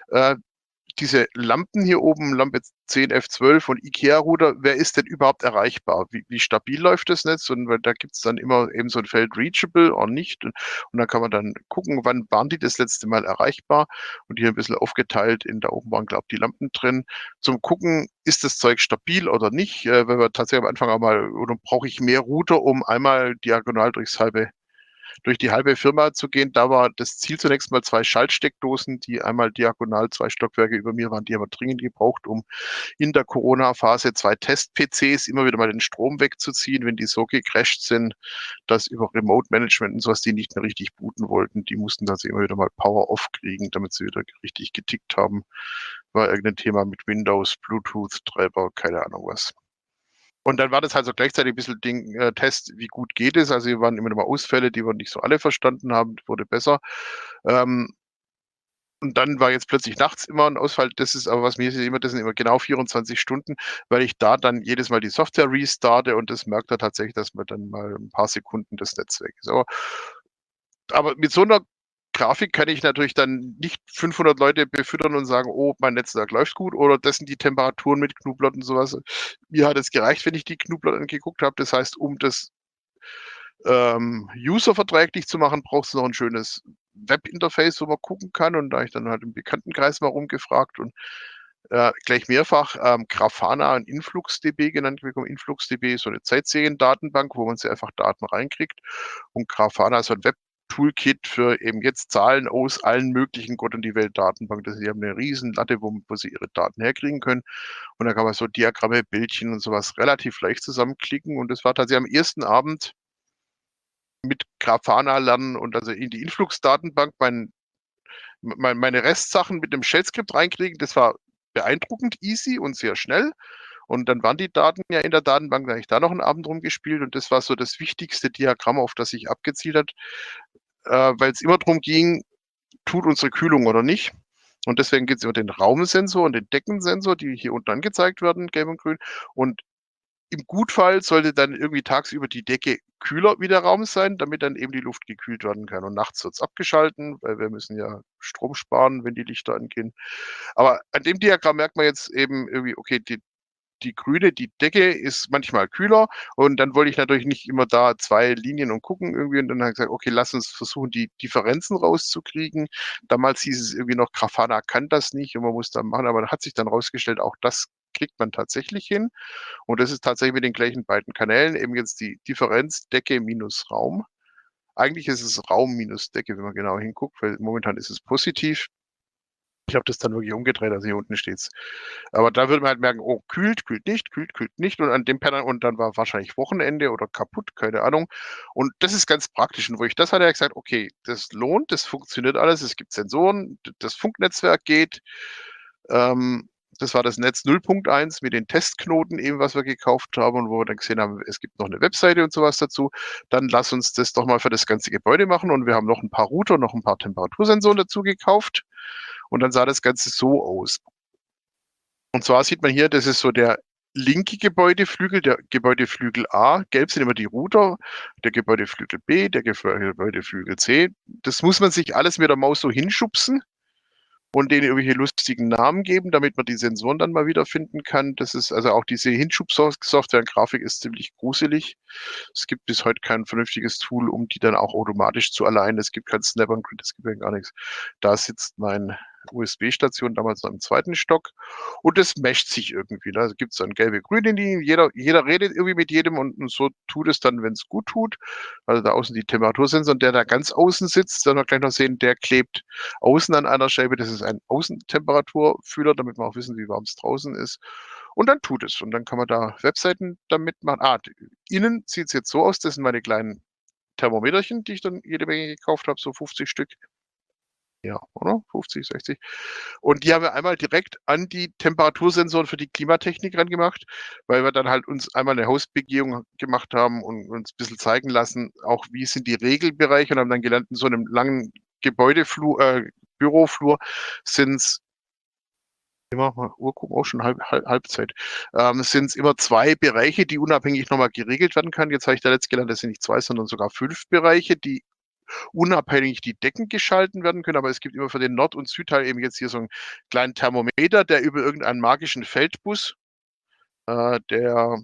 Diese Lampen hier oben, Lampe 10 F12 und IKEA-Router, wer ist denn überhaupt erreichbar? Wie stabil läuft das Netz? Und weil da gibt es dann immer eben so ein Feld reachable oder nicht. Und dann kann man dann gucken, wann waren die das letzte Mal erreichbar? Und hier ein bisschen aufgeteilt, da oben waren, glaube ich, die Lampen drin. Zum Gucken, ist das Zeug stabil oder nicht? Wenn wir tatsächlich am Anfang einmal, oder brauche ich mehr Router, um einmal diagonal durch die halbe Firma zu gehen. Da war das Ziel zunächst mal 2 Schaltsteckdosen, die einmal diagonal 2 Stockwerke über mir waren, die haben wir dringend gebraucht, um in der Corona-Phase 2 Test-PCs immer wieder mal den Strom wegzuziehen, wenn die so gecrasht sind, dass über Remote-Management und sowas die nicht mehr richtig booten wollten. Die mussten dann immer wieder mal Power-Off kriegen, damit sie wieder richtig getickt haben. War irgendein Thema mit Windows, Bluetooth-Treiber, keine Ahnung was. Und dann war das halt so gleichzeitig ein bisschen Test, wie gut geht es. Also hier waren immer noch mal Ausfälle, die wir nicht so alle verstanden haben, wurde besser. Und dann war jetzt plötzlich nachts immer ein Ausfall. Das ist aber, was mir immer, das sind immer genau 24 Stunden, weil ich da dann jedes Mal die Software restarte und das merkt er tatsächlich, dass man dann mal ein paar Sekunden das Netz weg ist. Aber mit so einer Grafik kann ich natürlich dann nicht 500 Leute befüttern und sagen, oh, mein Netzwerk läuft gut oder das sind die Temperaturen mit Knuplot und sowas. Mir hat es gereicht, wenn ich die Knuplot angeguckt habe. Das heißt, um das userverträglich zu machen, braucht es noch ein schönes Webinterface, wo man gucken kann. Und da ich dann halt im Bekanntenkreis mal rumgefragt und gleich mehrfach Grafana und InfluxDB genannt bekommen. InfluxDB ist so eine Zeitseriendatenbank, wo man sie einfach Daten reinkriegt. Und Grafana ist so ein Web-Toolkit für eben jetzt Zahlen aus allen möglichen Gott und die Welt Datenbanken. Die haben eine riesen Latte, wo sie ihre Daten herkriegen können. Und da kann man so Diagramme, Bildchen und sowas relativ leicht zusammenklicken. Und das war tatsächlich am ersten Abend mit Grafana lernen und also in die Influx-Datenbank meine Restsachen mit dem Shell-Skript reinkriegen. Das war beeindruckend easy und sehr schnell. Und dann waren die Daten ja in der Datenbank, da habe ich da noch einen Abend rumgespielt und das war so das wichtigste Diagramm, auf das ich abgezielt hat, weil es immer darum ging, tut unsere Kühlung oder nicht. Und deswegen geht es über den Raumsensor und den Deckensensor, die hier unten angezeigt werden, gelb und grün. Und im Gutfall sollte dann irgendwie tagsüber die Decke kühler wie der Raum sein, damit dann eben die Luft gekühlt werden kann. Und nachts wird es abgeschalten, weil wir müssen ja Strom sparen, wenn die Lichter angehen. Aber an dem Diagramm merkt man jetzt eben irgendwie, okay, die grüne, die Decke ist manchmal kühler und dann wollte ich natürlich nicht immer da 2 Linien und gucken irgendwie und dann habe ich gesagt, okay, lass uns versuchen, die Differenzen rauszukriegen. Damals hieß es irgendwie noch, Grafana kann das nicht und man muss da machen, aber da hat sich dann rausgestellt, auch das kriegt man tatsächlich hin und das ist tatsächlich mit den gleichen beiden Kanälen, eben jetzt die Differenz Decke minus Raum. Eigentlich ist es Raum minus Decke, wenn man genau hinguckt, weil momentan ist es positiv. Ich habe das dann wirklich umgedreht, also hier unten steht's. Aber da würde man halt merken, oh, kühlt, kühlt nicht, kühlt, kühlt nicht. Und an dem Panel, und dann war wahrscheinlich Wochenende oder kaputt, keine Ahnung. Und das ist ganz praktisch. Und wo ich das hatte, habe ich gesagt, okay, das lohnt, das funktioniert alles, es gibt Sensoren, das Funknetzwerk geht. Das war das Netz 0.1 mit den Testknoten eben, was wir gekauft haben und wo wir dann gesehen haben, es gibt noch eine Webseite und sowas dazu. Dann lass uns das doch mal für das ganze Gebäude machen. Und wir haben noch ein paar Router, noch ein paar Temperatursensoren dazu gekauft. Und dann sah das Ganze so aus. Und zwar sieht man hier, das ist so der linke Gebäudeflügel, der Gebäudeflügel A. Gelb sind immer die Router, der Gebäudeflügel B, der Gebäudeflügel C. Das muss man sich alles mit der Maus so hinschubsen und denen irgendwelche lustigen Namen geben, damit man die Sensoren dann mal wiederfinden kann. Das ist also auch diese Hinschubsoftware und Grafik ist ziemlich gruselig. Es gibt bis heute kein vernünftiges Tool, um die dann auch automatisch zu alignen. Es gibt kein Snap-on-Grid, es gibt ja gar nichts. Da sitzt mein USB-Station, damals noch im 2. Stock. Und das mescht sich irgendwie. Da gibt es dann gelbe-grüne Linien. Jeder redet irgendwie mit jedem und so tut es dann, wenn es gut tut. Also da außen die Temperatursensor, und der da ganz außen sitzt, dann wir gleich noch sehen, der klebt außen an einer Scheibe. Das ist ein Außentemperaturfühler, damit wir auch wissen, wie warm es draußen ist. Und dann tut es. Und dann kann man da Webseiten damit machen. Innen sieht es jetzt so aus. Das sind meine kleinen Thermometerchen, die ich dann jede Menge gekauft habe, so 50 Stück. Ja, oder? 50, 60. Und die haben wir einmal direkt an die Temperatursensoren für die Klimatechnik rangemacht, weil wir dann halt uns einmal eine Hausbegehung gemacht haben und uns ein bisschen zeigen lassen, auch wie sind die Regelbereiche, und haben dann gelernt, in so einem langen Büroflur sind es immer, Uhr gucken, auch schon Halbzeit, sind es immer 2 Bereiche, die unabhängig nochmal geregelt werden können. Jetzt habe ich da letzt gelernt, das sind nicht 2, sondern sogar 5 Bereiche, die unabhängig die Decken geschalten werden können, aber es gibt immer für den Nord- und Südteil eben jetzt hier so einen kleinen Thermometer, der über irgendeinen magischen Feldbus, der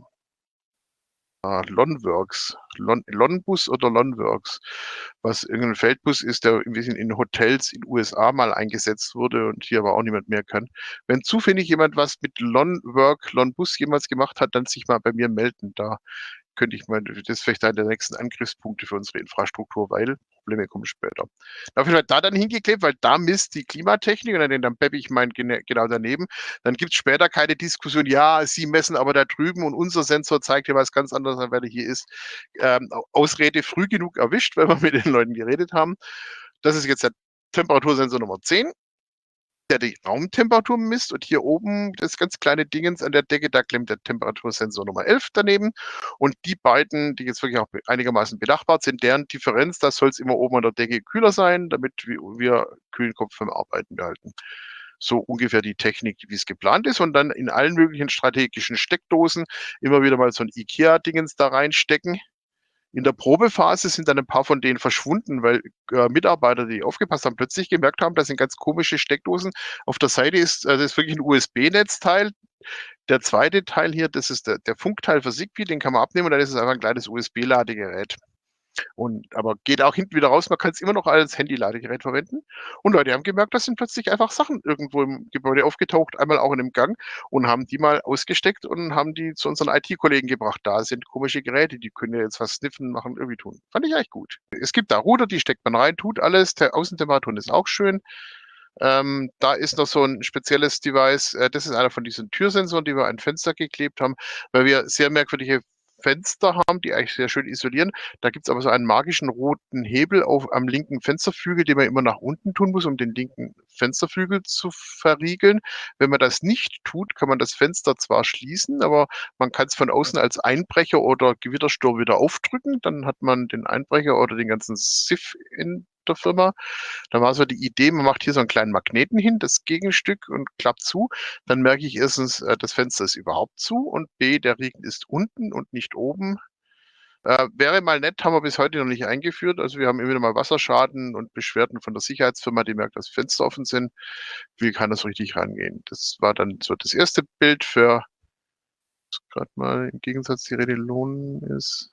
Lonworks, Lonbus oder Lonworks, was irgendein Feldbus ist, der ein bisschen in Hotels in USA mal eingesetzt wurde und hier aber auch niemand mehr kann. Wenn zufällig jemand was mit Lonbus jemals gemacht hat, dann sich mal bei mir melden. Da könnte ich mal, das ist vielleicht einer der nächsten Angriffspunkte für unsere Infrastruktur, weil Probleme kommen später. Auf jeden Fall da dann hingeklebt, weil da misst die Klimatechnik, und dann peppe ich meinen genau daneben. Dann gibt es später keine Diskussion, ja, Sie messen aber da drüben und unser Sensor zeigt ja was ganz anderes, als wer hier ist. Ausrede früh genug erwischt, weil wir mit den Leuten geredet haben. Das ist jetzt der Temperatursensor Nummer 10, der die Raumtemperatur misst, und hier oben das ganz kleine Dingens an der Decke, da klemmt der Temperatursensor Nummer 11 daneben, und die beiden, die jetzt wirklich auch einigermaßen benachbart sind, deren Differenz, das soll es immer oben an der Decke kühler sein, damit wir kühlen Kopf beim Arbeiten behalten. So ungefähr die Technik, wie es geplant ist, und dann in allen möglichen strategischen Steckdosen immer wieder mal so ein IKEA-Dingens da reinstecken. In der Probephase sind dann ein paar von denen verschwunden, weil Mitarbeiter, die aufgepasst haben, plötzlich gemerkt haben, das sind ganz komische Steckdosen. Auf der Seite ist, das ist wirklich ein USB-Netzteil. Der zweite Teil hier, das ist der Funkteil für Zigbee, den kann man abnehmen, und dann ist es einfach ein kleines USB-Ladegerät. Aber geht auch hinten wieder raus, man kann es immer noch als Handy-Ladegerät verwenden. Und Leute haben gemerkt, das sind plötzlich einfach Sachen irgendwo im Gebäude aufgetaucht, einmal auch in einem Gang, und haben die mal ausgesteckt und haben die zu unseren IT-Kollegen gebracht. Da sind komische Geräte, die können ja jetzt was sniffen, machen, irgendwie tun. Fand ich eigentlich gut. Es gibt da Router, die steckt man rein, tut alles. Der Außentemperatur ist auch schön. Da ist noch so ein spezielles Device, das ist einer von diesen Türsensoren, die wir an Fenster geklebt haben, weil wir sehr merkwürdige Fenster haben, die eigentlich sehr schön isolieren. Da gibt es aber so einen magischen roten Hebel am linken Fensterflügel, den man immer nach unten tun muss, um den linken Fensterflügel zu verriegeln. Wenn man das nicht tut, kann man das Fenster zwar schließen, aber man kann es von außen als Einbrecher oder Gewittersturm wieder aufdrücken. Dann hat man den Einbrecher oder den ganzen Siff in der Firma. Da war so die Idee, man macht hier so einen kleinen Magneten hin, das Gegenstück, und klappt zu. Dann merke ich erstens, das Fenster ist überhaupt zu, und B, der Riegel ist unten und nicht oben. Wäre mal nett, haben wir bis heute noch nicht eingeführt. Also wir haben immer wieder mal Wasserschaden und Beschwerden von der Sicherheitsfirma, die merkt, dass Fenster offen sind. Will keiner so richtig rangehen. Das war dann so das erste Bild für, gerade mal im Gegensatz, die Rede Lohn ist.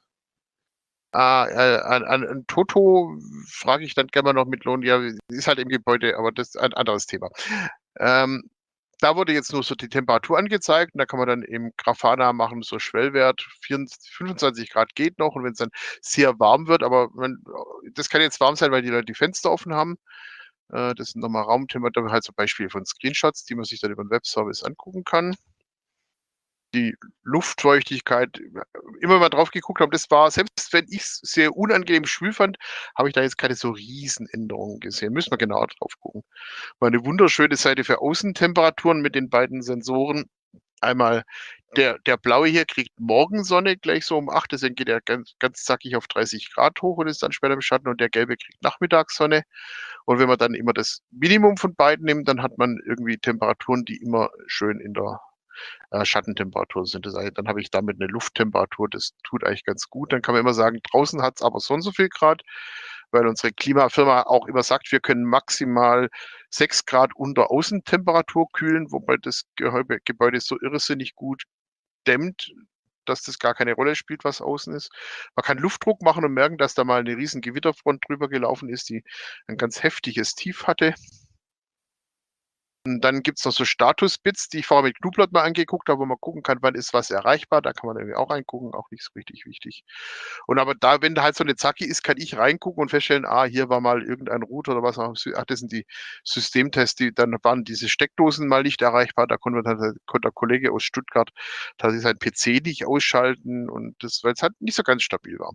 An Toto frage ich dann gerne mal noch mit Lohn. Ja, ist halt im Gebäude, aber das ist ein anderes Thema. Da wurde jetzt nur so die Temperatur angezeigt, und da kann man dann im Grafana machen, so Schwellwert, 25 Grad geht noch, und wenn es dann sehr warm wird, aber das kann jetzt warm sein, weil die Leute die Fenster offen haben. Das sind nochmal Raumtemperatur, halt so Beispiele von Screenshots, die man sich dann über den Webservice angucken kann. Die Luftfeuchtigkeit, immer mal drauf geguckt habe, das war, selbst wenn ich es sehr unangenehm schwül fand, habe ich da jetzt keine so Riesenänderungen gesehen. Müssen wir genauer drauf gucken. War eine wunderschöne Seite für Außentemperaturen mit den beiden Sensoren. Einmal der blaue hier kriegt Morgensonne gleich so um 8, deswegen geht er ganz zackig auf 30 Grad hoch und ist dann später im Schatten, und der gelbe kriegt Nachmittagssonne. Und wenn man dann immer das Minimum von beiden nimmt, dann hat man irgendwie Temperaturen, die immer schön in der Schattentemperatur sind. Dann habe ich damit eine Lufttemperatur, das tut eigentlich ganz gut. Dann kann man immer sagen, draußen hat es aber so und so viel Grad, weil unsere Klimafirma auch immer sagt, wir können maximal 6 Grad unter Außentemperatur kühlen, wobei das Gebäude so irrsinnig gut dämmt, dass das gar keine Rolle spielt, was außen ist. Man kann Luftdruck machen und merken, dass da mal eine riesen Gewitterfront drüber gelaufen ist, die ein ganz heftiges Tief hatte. Und dann gibt es noch so Status-Bits, die ich vorher mit Gnuplot mal angeguckt habe, wo man gucken kann, wann ist was erreichbar. Da kann man irgendwie auch reingucken, auch nicht so richtig wichtig. Und aber da, wenn da halt so eine Zacki ist, kann ich reingucken und feststellen, hier war mal irgendein Router oder was auch. Ach, das sind die Systemtests, dann waren diese Steckdosen mal nicht erreichbar. Da konnte der Kollege aus Stuttgart tatsächlich sein PC nicht ausschalten und das, weil es halt nicht so ganz stabil war.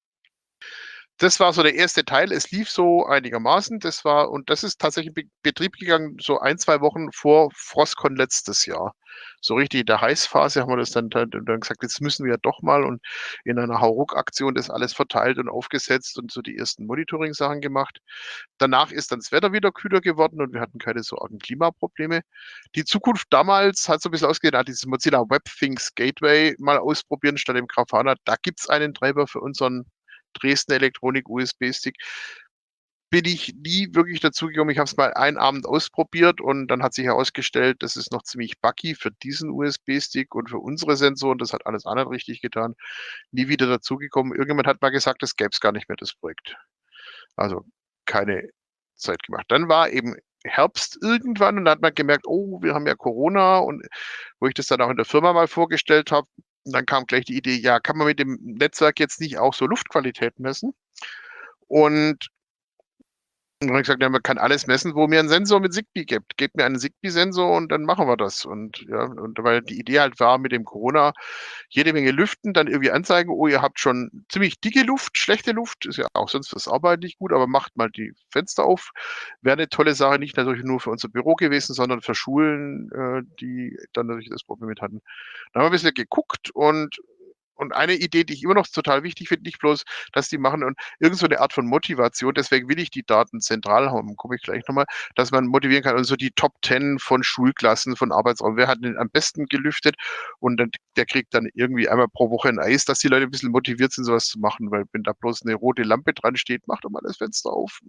Das war so der erste Teil. Es lief so einigermaßen. Und das ist tatsächlich in Betrieb gegangen, so 1, 2 Wochen vor Frostcon letztes Jahr. So richtig in der Heißphase haben wir das dann gesagt, jetzt müssen wir doch mal, und in einer Hauruck-Aktion das alles verteilt und aufgesetzt und so die ersten Monitoring-Sachen gemacht. Danach ist dann das Wetter wieder kühler geworden und wir hatten keine so argen Klimaprobleme. Die Zukunft damals hat so ein bisschen ausgesehen, hat dieses Mozilla WebThings Gateway mal ausprobieren statt dem Grafana. Da gibt es einen Treiber für unseren Dresden Elektronik USB-Stick. Bin ich nie wirklich dazu gekommen. Ich habe es mal einen Abend ausprobiert und dann hat sich herausgestellt, das ist noch ziemlich buggy für diesen USB-Stick und für unsere Sensoren. Das hat alles andere richtig getan. Nie wieder dazugekommen. Irgendjemand hat mal gesagt, das gäbe es gar nicht mehr, das Projekt. Also keine Zeit gemacht. Dann war eben Herbst irgendwann und da hat man gemerkt, oh, wir haben ja Corona, und wo ich das dann auch in der Firma mal vorgestellt habe, und dann kam gleich die Idee, ja, kann man mit dem Netzwerk jetzt nicht auch so Luftqualität messen? Und dann habe ich gesagt, ja, man kann alles messen, wo mir ein Sensor mit Zigbee gibt. Gebt mir einen Zigbee-Sensor und dann machen wir das. Und ja, und weil die Idee halt war mit dem Corona, jede Menge lüften, dann irgendwie anzeigen, oh, ihr habt schon ziemlich dicke Luft, schlechte Luft, ist ja auch sonst fürs Arbeiten nicht gut, aber macht mal die Fenster auf. Wäre eine tolle Sache, nicht natürlich nur für unser Büro gewesen, sondern für Schulen, die dann natürlich das Problem mit hatten. Dann haben wir ein bisschen geguckt und eine Idee, die ich immer noch total wichtig finde, nicht bloß, dass die machen und irgend so eine Art von Motivation, deswegen will ich die Daten zentral haben, komme ich gleich nochmal, dass man motivieren kann, also die Top 10 von Schulklassen, von Arbeitsraum, wer hat den am besten gelüftet, und dann, der kriegt dann irgendwie einmal pro Woche ein Eis, dass die Leute ein bisschen motiviert sind, sowas zu machen, weil wenn da bloß eine rote Lampe dran steht, macht doch mal das Fenster auf.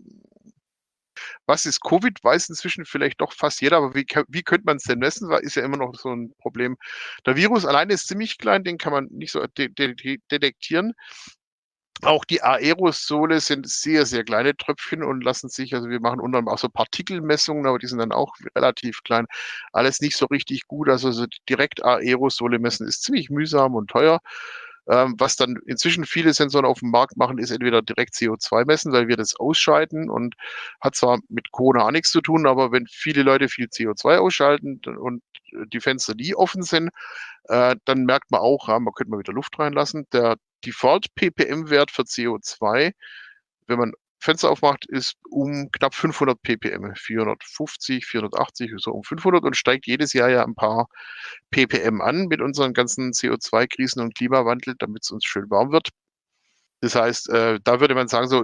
Was ist Covid? Weiß inzwischen vielleicht doch fast jeder, aber wie könnte man es denn messen? Weil ist ja immer noch so ein Problem. Der Virus alleine ist ziemlich klein, den kann man nicht so detektieren. Auch die Aerosole sind sehr, sehr kleine Tröpfchen und lassen sich, also wir machen unter anderem auch so Partikelmessungen, aber die sind dann auch relativ klein. Alles nicht so richtig gut. Also so direkt Aerosole messen ist ziemlich mühsam und teuer. Was dann inzwischen viele Sensoren auf dem Markt machen, ist entweder direkt CO2 messen, weil wir das ausscheiden, und hat zwar mit Corona auch nichts zu tun, aber wenn viele Leute viel CO2 ausschalten und die Fenster nie offen sind, dann merkt man auch, man könnte mal wieder Luft reinlassen. Der Default-ppm-Wert für CO2, wenn man Fenster aufmacht, ist um knapp 500 ppm, 450, 480, so um 500, und steigt jedes Jahr ja ein paar ppm an mit unseren ganzen CO2-Krisen und Klimawandel, damit es uns schön warm wird. Das heißt, da würde man sagen, so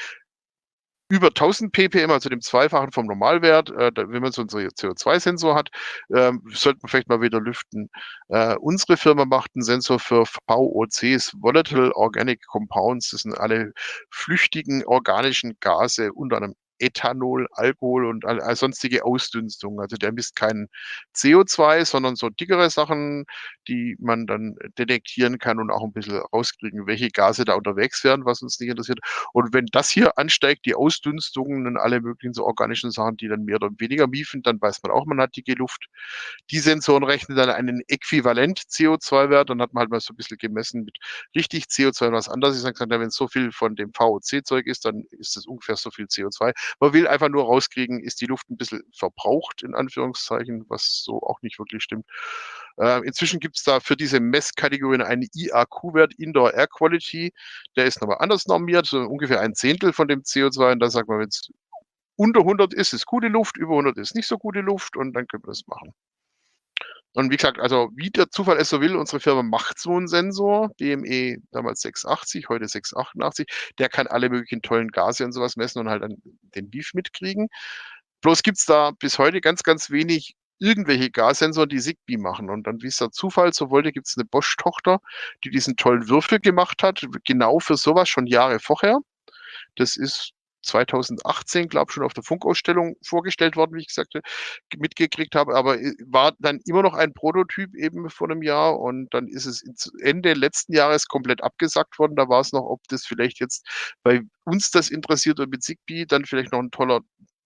über 1000 ppm, also dem Zweifachen vom Normalwert, wenn man so einen CO2-Sensor hat, sollte man vielleicht mal wieder lüften. Unsere Firma macht einen Sensor für VOCs, Volatile Organic Compounds. Das sind alle flüchtigen organischen Gase, unter anderem Ethanol, Alkohol und all sonstige Ausdünstungen. Also der misst kein CO2, sondern so dickere Sachen, die man dann detektieren kann und auch ein bisschen rauskriegen, welche Gase da unterwegs wären, was uns nicht interessiert. Und wenn das hier ansteigt, die Ausdünstungen und alle möglichen so organischen Sachen, die dann mehr oder weniger miefen, dann weiß man auch, man hat dicke Luft. Die Sensoren rechnen dann einen Äquivalent-CO2-Wert, dann hat man halt mal so ein bisschen gemessen mit richtig CO2 und was anderes. Ich sage dann, wenn es so viel von dem VOC-Zeug ist, dann ist es ungefähr so viel CO2. Man will einfach nur rauskriegen, ist die Luft ein bisschen verbraucht, in Anführungszeichen, was so auch nicht wirklich stimmt. Inzwischen gibt es da für diese Messkategorien einen IAQ-Wert, Indoor Air Quality. Der ist nochmal anders normiert, so ungefähr ein Zehntel von dem CO2. Und da sagt man, wenn es unter 100 ist gute Luft, über 100 ist nicht so gute Luft, und dann können wir das machen. Und wie gesagt, also wie der Zufall es so will, unsere Firma macht so einen Sensor, BME damals 680, heute 688. Der kann alle möglichen tollen Gase und sowas messen und halt dann den Beef mitkriegen. Bloß gibt es da bis heute ganz, ganz wenig irgendwelche Gassensoren, die Zigbee machen. Und dann, wie es der Zufall so wollte, gibt es eine Bosch-Tochter, die diesen tollen Würfel gemacht hat, genau für sowas schon Jahre vorher. Das ist 2018, glaube ich, schon auf der Funkausstellung vorgestellt worden, wie ich gesagt mitgekriegt habe, aber war dann immer noch ein Prototyp eben vor einem Jahr, und dann ist es Ende letzten Jahres komplett abgesagt worden. Da war es noch, ob das vielleicht jetzt bei uns das interessiert und mit Zigbee dann vielleicht noch ein toller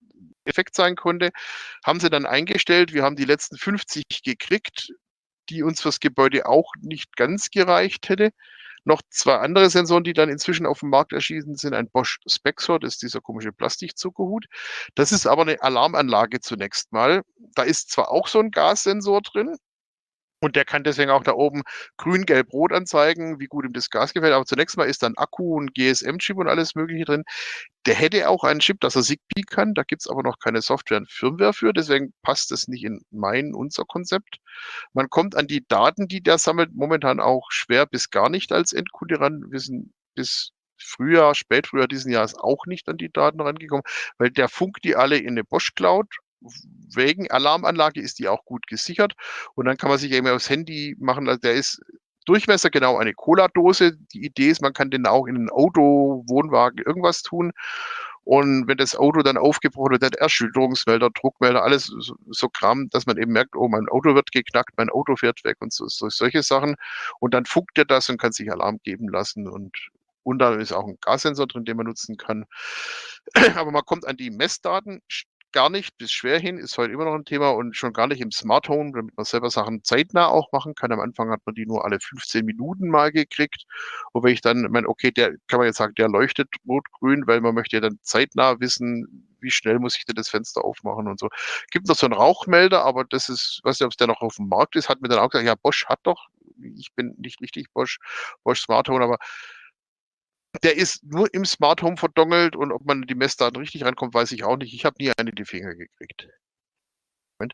Effekt sein konnte, haben sie dann eingestellt. Wir haben die letzten 50 gekriegt, die uns fürs Gebäude auch nicht ganz gereicht hätte. Noch 2 andere Sensoren, die dann inzwischen auf dem Markt erschienen sind, ein Bosch Spexor, das ist dieser komische Plastikzuckerhut. Das ist aber eine Alarmanlage zunächst mal. Da ist zwar auch so ein Gassensor drin, und der kann deswegen auch da oben grün, gelb, rot anzeigen, wie gut ihm das Gas gefällt. Aber zunächst mal ist dann Akku und GSM-Chip und alles Mögliche drin. Der hätte auch einen Chip, dass er Zigbee kann. Da gibt's aber noch keine Software und Firmware für. Deswegen passt das nicht in unser Konzept. Man kommt an die Daten, die der sammelt, momentan auch schwer bis gar nicht als Endkunde ran. Wir sind bis Spätfrühjahr diesen Jahres auch nicht an die Daten rangekommen, weil der funkt die alle in eine Bosch Cloud. Wegen Alarmanlage ist die auch gut gesichert. Und dann kann man sich eben aufs Handy machen. Also der ist Durchmesser genau eine Cola-Dose. Die Idee ist, man kann den auch in ein Auto, Wohnwagen, irgendwas tun. Und wenn das Auto dann aufgebrochen wird, hat Erschütterungsmelder, Druckmelder, alles so Kram, dass man eben merkt, oh, mein Auto wird geknackt, mein Auto fährt weg und solche Sachen. Und dann funkt er das und kann sich Alarm geben lassen. Und da ist auch ein Gassensor drin, den man nutzen kann. Aber man kommt an die Messdaten gar nicht bis schwer hin, ist heute immer noch ein Thema und schon gar nicht im Smart Home, damit man selber Sachen zeitnah auch machen kann. Am Anfang hat man die nur alle 15 Minuten mal gekriegt. Und wenn ich dann meine, okay, der kann man jetzt sagen, der leuchtet rot-grün, weil man möchte ja dann zeitnah wissen, wie schnell muss ich denn das Fenster aufmachen und so. Gibt noch so einen Rauchmelder, aber das ist, weiß nicht, ob es der noch auf dem Markt ist, hat mir dann auch gesagt, ja, Bosch hat doch, ich bin nicht richtig Bosch Smart Home, aber der ist nur im Smart Home verdongelt und ob man die Messdaten richtig rankommt, weiß ich auch nicht. Ich habe nie eine in die Finger gekriegt. Moment.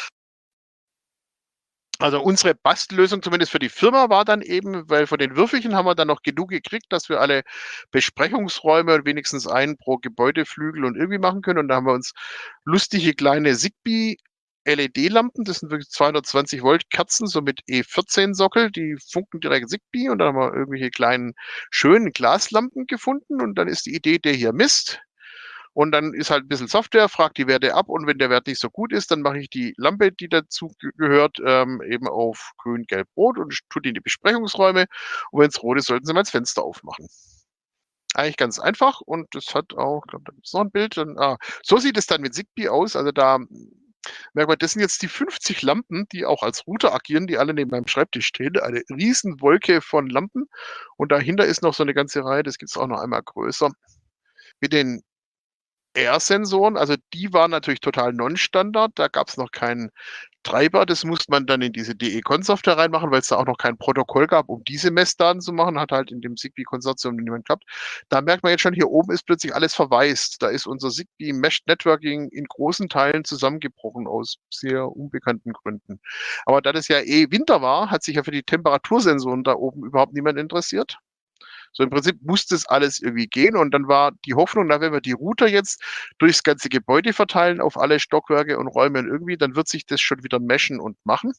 Also unsere Bastellösung zumindest für die Firma war dann eben, weil von den Würfelchen haben wir dann noch genug gekriegt, dass wir alle Besprechungsräume und wenigstens einen pro Gebäudeflügel und irgendwie machen können. Und da haben wir uns lustige kleine Zigbee LED-Lampen, das sind wirklich 220 Volt Kerzen, so mit E14-Sockel, die funken direkt Zigbee und dann haben wir irgendwelche kleinen, schönen Glaslampen gefunden und dann ist die Idee, der hier misst. Und dann ist halt ein bisschen Software, fragt die Werte ab und wenn der Wert nicht so gut ist, dann mache ich die Lampe, die dazu gehört, eben auf grün, gelb, rot und tue die in die Besprechungsräume. Und wenn es rot ist, sollten sie mal das Fenster aufmachen. Eigentlich ganz einfach und das hat auch, ich glaube, da gibt es noch ein Bild. So sieht es dann mit Zigbee aus. Also da merkt man, das sind jetzt die 50 Lampen, die auch als Router agieren, die alle neben meinem Schreibtisch stehen. Eine riesen Wolke von Lampen und dahinter ist noch so eine ganze Reihe, das gibt es auch noch einmal größer, mit den R-Sensoren, also die waren natürlich total non-Standard. Da gab es noch keinen Treiber. Das musste man dann in diese DE-Con-Software reinmachen, weil es da auch noch kein Protokoll gab, um diese Messdaten zu machen. Hat halt in dem Zigbee-Konsortium niemand geklappt. Da merkt man jetzt schon, hier oben ist plötzlich alles verwaist. Da ist unser Zigbee Mesh Networking in großen Teilen zusammengebrochen aus sehr unbekannten Gründen. Aber da das ja eh Winter war, hat sich ja für die Temperatursensoren da oben überhaupt niemand interessiert. So im Prinzip musste es alles irgendwie gehen und dann war die Hoffnung, na, wenn wir die Router jetzt durchs ganze Gebäude verteilen auf alle Stockwerke und Räume und irgendwie, dann wird sich das schon wieder meshen und machen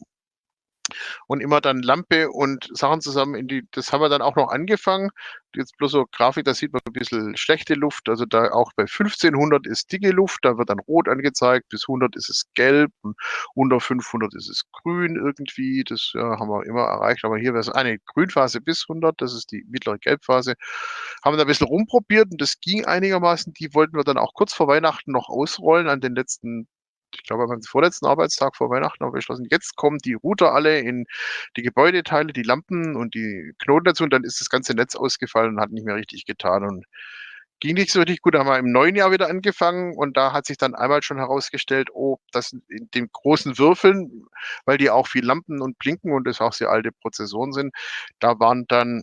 und immer dann Lampe und Sachen zusammen das haben wir dann auch noch angefangen. Jetzt bloß so Grafik, da sieht man ein bisschen schlechte Luft. Also da auch bei 1500 ist dicke Luft, da wird dann rot angezeigt, bis 100 ist es gelb und unter 500 ist es grün irgendwie. Das haben wir immer erreicht. Aber hier wäre es eine Grünphase bis 100, das ist die mittlere Gelbphase. Haben wir da ein bisschen rumprobiert und das ging einigermaßen. Die wollten wir dann auch kurz vor Weihnachten noch ausrollen an den letzten, ich glaube, am vorletzten Arbeitstag vor Weihnachten haben wir beschlossen, jetzt kommen die Router alle in die Gebäudeteile, die Lampen und die Knoten dazu und dann ist das ganze Netz ausgefallen und hat nicht mehr richtig getan und ging nicht so richtig gut. Da haben wir im neuen Jahr wieder angefangen und da hat sich dann einmal schon herausgestellt, oh, das in den großen Würfeln, weil die auch viel Lampen und blinken und das auch sehr alte Prozessoren sind, da waren dann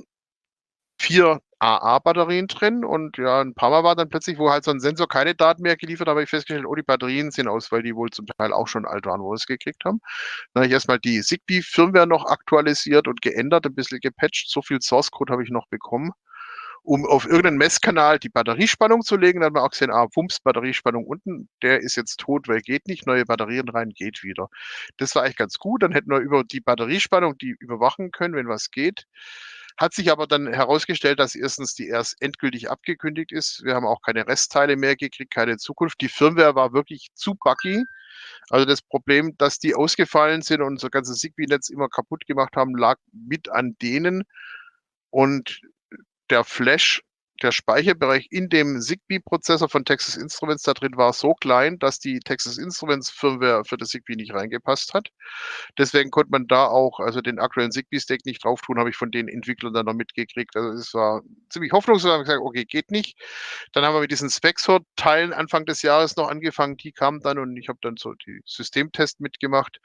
4 AA-Batterien drin und ja, ein paar Mal war dann plötzlich, wo halt so ein Sensor keine Daten mehr geliefert hat, habe ich festgestellt, oh, die Batterien sind aus, weil die wohl zum Teil auch schon alt waren, wo wir es gekriegt haben. Dann habe ich erstmal die Zigbee-Firmware noch aktualisiert und geändert, ein bisschen gepatcht. So viel Source-Code habe ich noch bekommen, um auf irgendeinen Messkanal die Batteriespannung zu legen. Dann haben wir auch gesehen, Wumms, Batteriespannung unten, der ist jetzt tot, weil geht nicht, neue Batterien rein, geht wieder. Das war eigentlich ganz gut. Dann hätten wir über die Batteriespannung die überwachen können, wenn was geht. Hat sich aber dann herausgestellt, dass erstens die erst endgültig abgekündigt ist. Wir haben auch keine Restteile mehr gekriegt, keine Zukunft. Die Firmware war wirklich zu buggy. Also das Problem, dass die ausgefallen sind und unser ganzes Zigbee-Netz immer kaputt gemacht haben, lag mit an denen. Und der Flash, der Speicherbereich in dem Zigbee-Prozessor von Texas Instruments da drin war so klein, dass die Texas Instruments Firmware für das Zigbee nicht reingepasst hat. Deswegen konnte man da auch, also den aktuellen Zigbee-Stack nicht drauf tun, habe ich von den Entwicklern dann noch mitgekriegt. Also es war ziemlich hoffnungslos, haben gesagt, okay, geht nicht. Dann haben wir mit diesen Spexor-Teilen Anfang des Jahres noch angefangen, die kamen dann und ich habe dann so die Systemtest mitgemacht.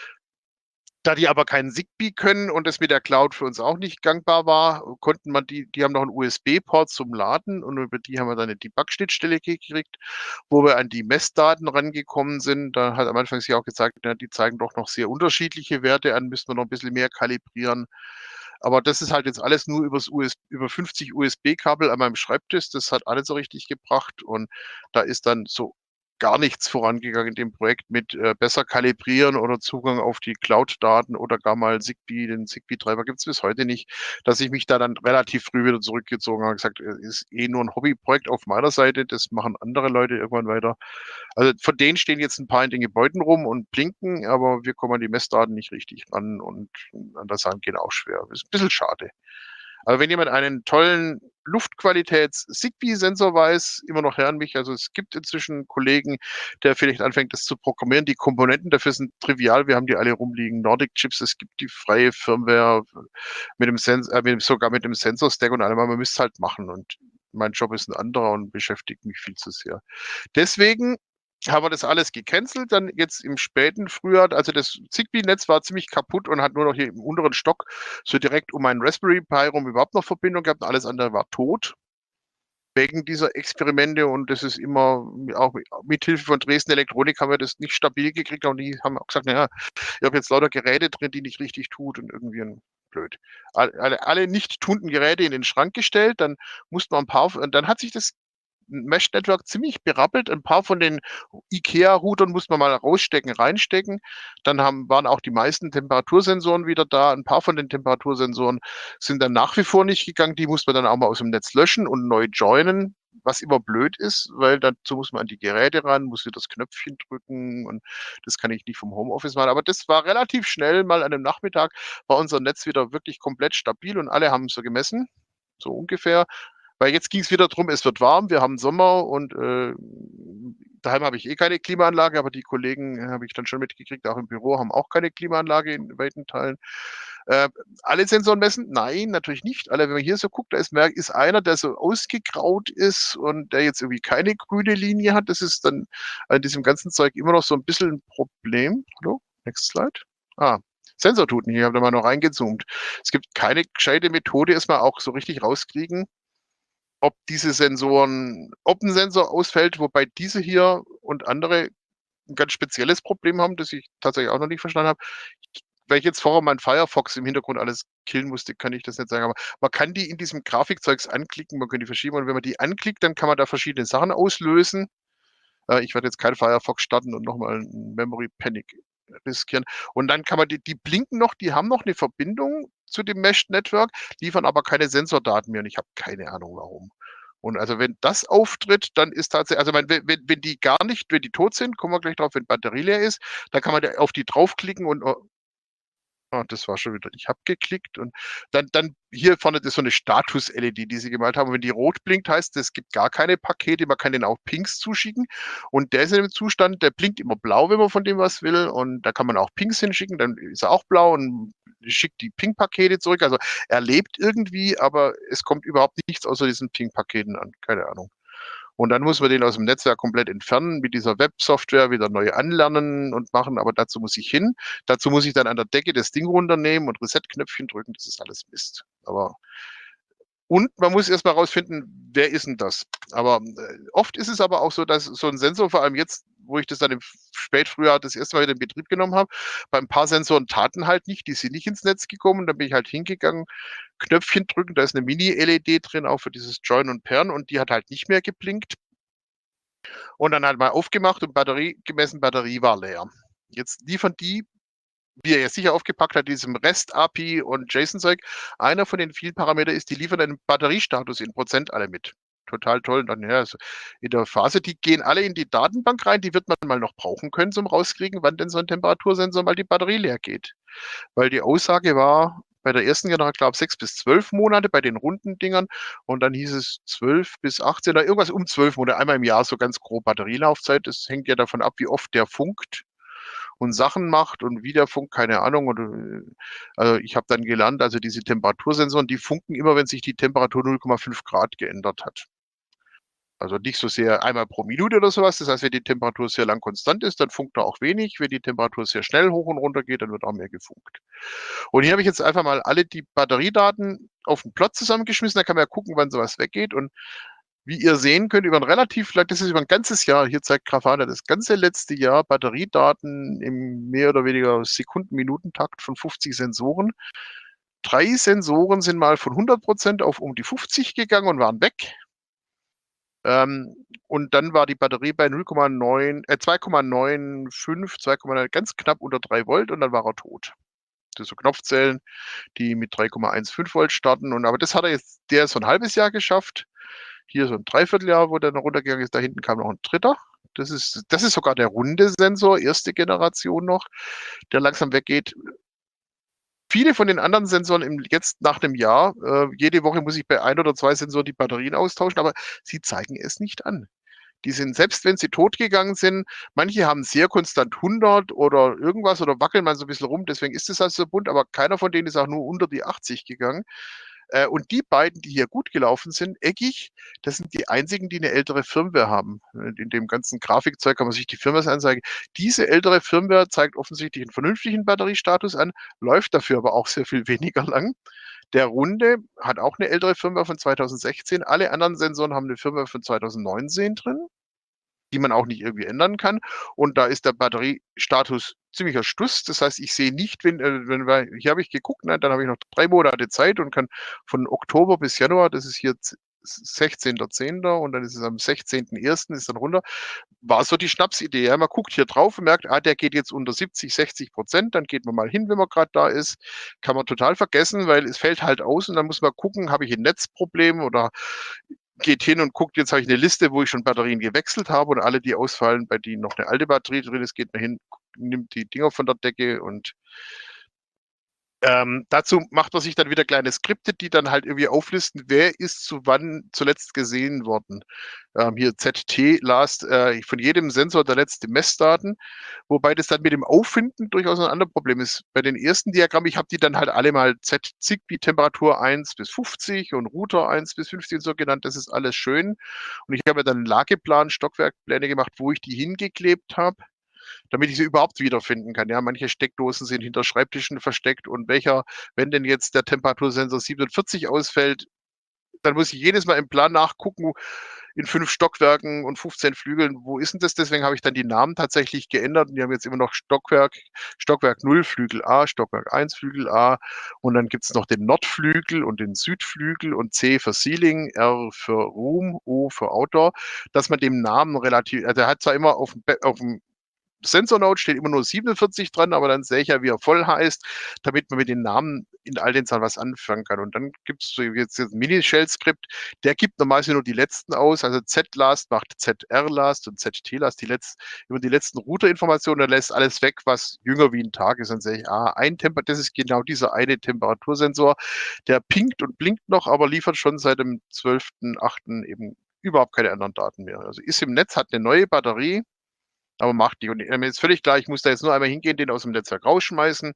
Da die aber keinen Zigbee können und das mit der Cloud für uns auch nicht gangbar war, konnten man die haben noch einen USB-Port zum Laden und über die haben wir dann eine Debug-Schnittstelle gekriegt, wo wir an die Messdaten rangekommen sind. Da hat am Anfang sich auch gezeigt, ja, die zeigen doch noch sehr unterschiedliche Werte an, müssen wir noch ein bisschen mehr kalibrieren. Aber das ist halt jetzt alles nur über 50 USB-Kabel an meinem Schreibtisch. Das hat alles so richtig gebracht und da ist dann so gar nichts vorangegangen in dem Projekt mit besser kalibrieren oder Zugang auf die Cloud-Daten oder gar mal Zigbee, den Zigbee-Treiber gibt es bis heute nicht, dass ich mich da dann relativ früh wieder zurückgezogen habe und gesagt, ist eh nur ein Hobbyprojekt auf meiner Seite, das machen andere Leute irgendwann weiter. Also von denen stehen jetzt ein paar in den Gebäuden rum und blinken, aber wir kommen an die Messdaten nicht richtig ran und an das Angehen auch schwer. Das ist ein bisschen schade. Aber wenn jemand einen tollen Luftqualitäts-Zigbee-Sensor weiß, immer noch her an mich. Also es gibt inzwischen Kollegen, der vielleicht anfängt, das zu programmieren. Die Komponenten dafür sind trivial. Wir haben die alle rumliegen. Nordic Chips, es gibt die freie Firmware mit dem sogar mit dem Sensor-Stack und allem. Aber man müsste es halt machen. Und mein Job ist ein anderer und beschäftigt mich viel zu sehr. Deswegen haben wir das alles gecancelt, dann jetzt im späten Frühjahr, also das Zigbee-Netz war ziemlich kaputt und hat nur noch hier im unteren Stock so direkt um einen Raspberry Pi rum überhaupt noch Verbindung gehabt und alles andere war tot. Wegen dieser Experimente und das ist immer, auch mit Hilfe von Dresden Elektronik haben wir das nicht stabil gekriegt und die haben auch gesagt, naja, ich habe jetzt lauter Geräte drin, die nicht richtig tut und irgendwie blöd. Alle nicht tunenden Geräte in den Schrank gestellt, dann mussten wir ein paar, und dann hat sich das Mesh Network ziemlich berappelt. Ein paar von den IKEA-Routern musste man mal rausstecken, reinstecken. Dann waren auch die meisten Temperatursensoren wieder da. Ein paar von den Temperatursensoren sind dann nach wie vor nicht gegangen. Die musste man dann auch mal aus dem Netz löschen und neu joinen, was immer blöd ist, weil dazu muss man an die Geräte ran, muss wieder das Knöpfchen drücken und das kann ich nicht vom Homeoffice machen. Aber das war relativ schnell, mal an einem Nachmittag war unser Netz wieder wirklich komplett stabil und alle haben so gemessen, so ungefähr. Weil jetzt ging es wieder darum, es wird warm, wir haben Sommer und daheim habe ich eh keine Klimaanlage, aber die Kollegen habe ich dann schon mitgekriegt, auch im Büro haben auch keine Klimaanlage in weiten Teilen. Alle Sensoren messen? Nein, natürlich nicht. Alle, wenn man hier so guckt, da ist einer, der so ausgegraut ist und der jetzt irgendwie keine grüne Linie hat. Das ist dann an diesem ganzen Zeug immer noch so ein bisschen ein Problem. Hallo? Next Slide. Sensortuten, hier habe ich mal noch reingezoomt. Es gibt keine gescheite Methode, erstmal auch so richtig rauskriegen, ob diese Sensoren, ob ein Sensor ausfällt, wobei diese hier und andere ein ganz spezielles Problem haben, das ich tatsächlich auch noch nicht verstanden habe. Weil ich jetzt vorher meinen Firefox im Hintergrund alles killen musste, kann ich das nicht sagen, aber man kann die in diesem Grafikzeugs anklicken, man kann die verschieben und wenn man die anklickt, dann kann man da verschiedene Sachen auslösen. Ich werde jetzt kein Firefox starten und nochmal ein Memory Panic riskieren. Und dann kann man die blinken noch, die haben noch eine Verbindung zu dem Mesh Network, liefern aber keine Sensordaten mehr und ich habe keine Ahnung warum. Und also wenn das auftritt, dann ist tatsächlich, also wenn die gar nicht, wenn die tot sind, kommen wir gleich drauf, wenn Batterie leer ist, dann kann man da auf die draufklicken und das war schon wieder, ich habe geklickt und dann hier vorne ist so eine Status-LED, die sie gemalt haben. Und wenn die rot blinkt, heißt es gibt gar keine Pakete, man kann denen auch Pings zuschicken. Und der ist in dem Zustand, der blinkt immer blau, wenn man von dem was will. Und da kann man auch Pings hinschicken, dann ist er auch blau und schickt die Ping-Pakete zurück. Also er lebt irgendwie, aber es kommt überhaupt nichts außer diesen Ping-Paketen an. Keine Ahnung. Und dann muss man den aus dem Netzwerk komplett entfernen, mit dieser Web-Software wieder neu anlernen und machen. Aber dazu muss ich hin. Dazu muss ich dann an der Decke das Ding runternehmen und Reset-Knöpfchen drücken. Das ist alles Mist. Und man muss erstmal rausfinden, wer ist denn das? Aber oft ist es aber auch so, dass so ein Sensor, vor allem jetzt, wo ich das dann im Spätfrühjahr das erste Mal wieder in Betrieb genommen habe, bei ein paar Sensoren taten halt nicht, die sind nicht ins Netz gekommen. Dann bin ich halt hingegangen, Knöpfchen drücken, da ist eine Mini-LED drin, auch für dieses Join und Pairen und die hat halt nicht mehr geblinkt. Und dann halt mal aufgemacht und Batterie gemessen, Batterie war leer. Jetzt liefern die, wie er jetzt sicher aufgepackt hat, diesem REST-API und JSON-Zeug, einer von den vielen Parametern ist, die liefern einen Batteriestatus in Prozent alle mit. Total toll. Und dann, ja, also in der Phase, die gehen alle in die Datenbank rein, die wird man mal noch brauchen können zum rauskriegen, wann denn so ein Temperatursensor mal die Batterie leer geht. Weil die Aussage war, bei der ersten Generation, glaube ich, 6 bis 12 Monate bei den runden Dingern und dann hieß es 12 bis 18 oder irgendwas um 12 Monate, einmal im Jahr, so ganz grob Batterielaufzeit. Das hängt ja davon ab, wie oft der funkt und Sachen macht und wie der funkt, keine Ahnung. Also ich habe dann gelernt, also diese Temperatursensoren, die funken immer, wenn sich die Temperatur 0,5 Grad geändert hat. Also nicht so sehr einmal pro Minute oder sowas. Das heißt, wenn die Temperatur sehr lang konstant ist, dann funkt er auch wenig. Wenn die Temperatur sehr schnell hoch und runter geht, dann wird auch mehr gefunkt. Und hier habe ich jetzt einfach mal alle die Batteriedaten auf den Plot zusammengeschmissen. Da kann man ja gucken, wann sowas weggeht. Und wie ihr sehen könnt, über ein relativ lang, das ist über ein ganzes Jahr, hier zeigt Grafana das ganze letzte Jahr Batteriedaten im mehr oder weniger Sekunden-Minutentakt von 50 Sensoren. 3 Sensoren sind mal von 100% auf um die 50 gegangen und waren weg. Und dann war die Batterie bei 2,95, ganz knapp unter 3 Volt und dann war er tot. Das sind so Knopfzellen, die mit 3,15 Volt starten. Aber das hat er jetzt, der ist so ein halbes Jahr geschafft. Hier so ein Dreivierteljahr, wo der noch runtergegangen ist. Da hinten kam noch ein dritter. Das ist sogar der runde Sensor, erste Generation noch, der langsam weggeht. Viele von den anderen Sensoren jetzt nach einem Jahr, jede Woche muss ich bei 1 oder 2 Sensoren die Batterien austauschen, aber sie zeigen es nicht an. Die sind, selbst wenn sie totgegangen sind, manche haben sehr konstant 100 oder irgendwas oder wackeln mal so ein bisschen rum, deswegen ist es also so bunt, aber keiner von denen ist auch nur unter die 80 gegangen. Und die beiden, die hier gut gelaufen sind, eckig, das sind die einzigen, die eine ältere Firmware haben. In dem ganzen Grafikzeug kann man sich die Firmware anzeigen. Diese ältere Firmware zeigt offensichtlich einen vernünftigen Batteriestatus an, läuft dafür aber auch sehr viel weniger lang. Der runde hat auch eine ältere Firmware von 2016. Alle anderen Sensoren haben eine Firmware von 2019 drin, die man auch nicht irgendwie ändern kann. Und da ist der Batteriestatus ziemlicher Stuss. Das heißt, ich sehe nicht, hier habe ich geguckt, ne, dann habe ich noch 3 Monate Zeit und kann von Oktober bis Januar, das ist hier 16.10. und dann ist es am 16.01. ist dann runter. War so die Schnapsidee. Ja, man guckt hier drauf und merkt, der geht jetzt unter 70, 60%, dann geht man mal hin, wenn man gerade da ist. Kann man total vergessen, weil es fällt halt aus und dann muss man gucken, habe ich ein Netzproblem oder geht hin und guckt, jetzt habe ich eine Liste, wo ich schon Batterien gewechselt habe und alle, die ausfallen, bei denen noch eine alte Batterie drin ist, geht man hin, nimmt die Dinger von der Decke und dazu macht man sich dann wieder kleine Skripte, die dann halt irgendwie auflisten, wer ist zu wann zuletzt gesehen worden. Hier ZT last, von jedem Sensor der letzte Messdaten, wobei das dann mit dem Auffinden durchaus ein anderes Problem ist. Bei den ersten Diagrammen, ich habe die dann halt alle mal Zigbee Temperatur 1 bis 50 und Router 1 bis 50 so genannt, das ist alles schön. Und ich habe dann einen Lageplan, Stockwerkpläne gemacht, wo ich die hingeklebt habe, damit ich sie überhaupt wiederfinden kann. Ja, manche Steckdosen sind hinter Schreibtischen versteckt und wenn denn jetzt der Temperatursensor 47 ausfällt, dann muss ich jedes Mal im Plan nachgucken, in 5 Stockwerken und 15 Flügeln, wo ist denn das? Deswegen habe ich dann die Namen tatsächlich geändert und die haben jetzt immer noch Stockwerk 0, Flügel A, Stockwerk 1, Flügel A und dann gibt es noch den Nordflügel und den Südflügel und C für Ceiling, R für Room, O für Outdoor, dass man dem Namen relativ, also er hat zwar immer auf dem Sensor-Node steht immer nur 47 dran, aber dann sehe ich ja, wie er voll heißt, damit man mit den Namen in all den Zahlen was anfangen kann. Und dann gibt es so jetzt ein Mini-Shell-Skript, der gibt normalerweise nur die letzten aus. Also ZLast macht ZR-Last und ZT-Last über die letzten Router-Informationen, der lässt alles weg, was jünger wie ein Tag ist. Dann sehe ich, das ist genau dieser eine Temperatursensor, der pinkt und blinkt noch, aber liefert schon seit dem 12.08. eben überhaupt keine anderen Daten mehr. Also ist im Netz, hat eine neue Batterie, aber macht die. Und mir ist völlig klar, ich muss da jetzt nur einmal hingehen, den aus dem Netzwerk rausschmeißen,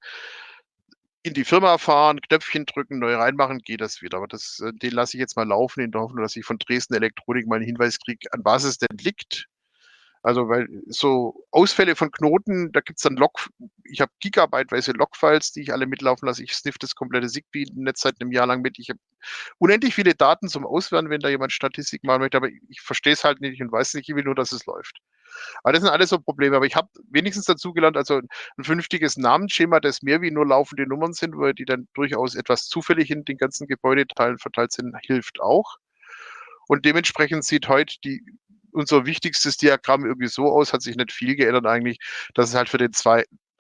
in die Firma fahren, Knöpfchen drücken, neu reinmachen, geht das wieder. Aber den lasse ich jetzt mal laufen, in der Hoffnung, dass ich von Dresden Elektronik mal einen Hinweis kriege, an was es denn liegt. Also, weil so Ausfälle von Knoten, da gibt es dann ich habe gigabyteweise Logfiles, die ich alle mitlaufen lasse. Ich sniff das komplette Zigbee-Netz seit einem Jahr lang mit. Ich habe unendlich viele Daten zum Auswerten, wenn da jemand Statistik machen möchte, aber ich verstehe es halt nicht und weiß nicht, ich will nur, dass es läuft. Aber das sind alles so Probleme. Aber ich habe wenigstens dazu gelernt, also ein vernünftiges Namensschema, das mehr wie nur laufende Nummern sind, weil die dann durchaus etwas zufällig in den ganzen Gebäudeteilen verteilt sind, hilft auch. Und dementsprechend sieht heute unser wichtigstes Diagramm irgendwie so aus, hat sich nicht viel geändert eigentlich, dass es halt für den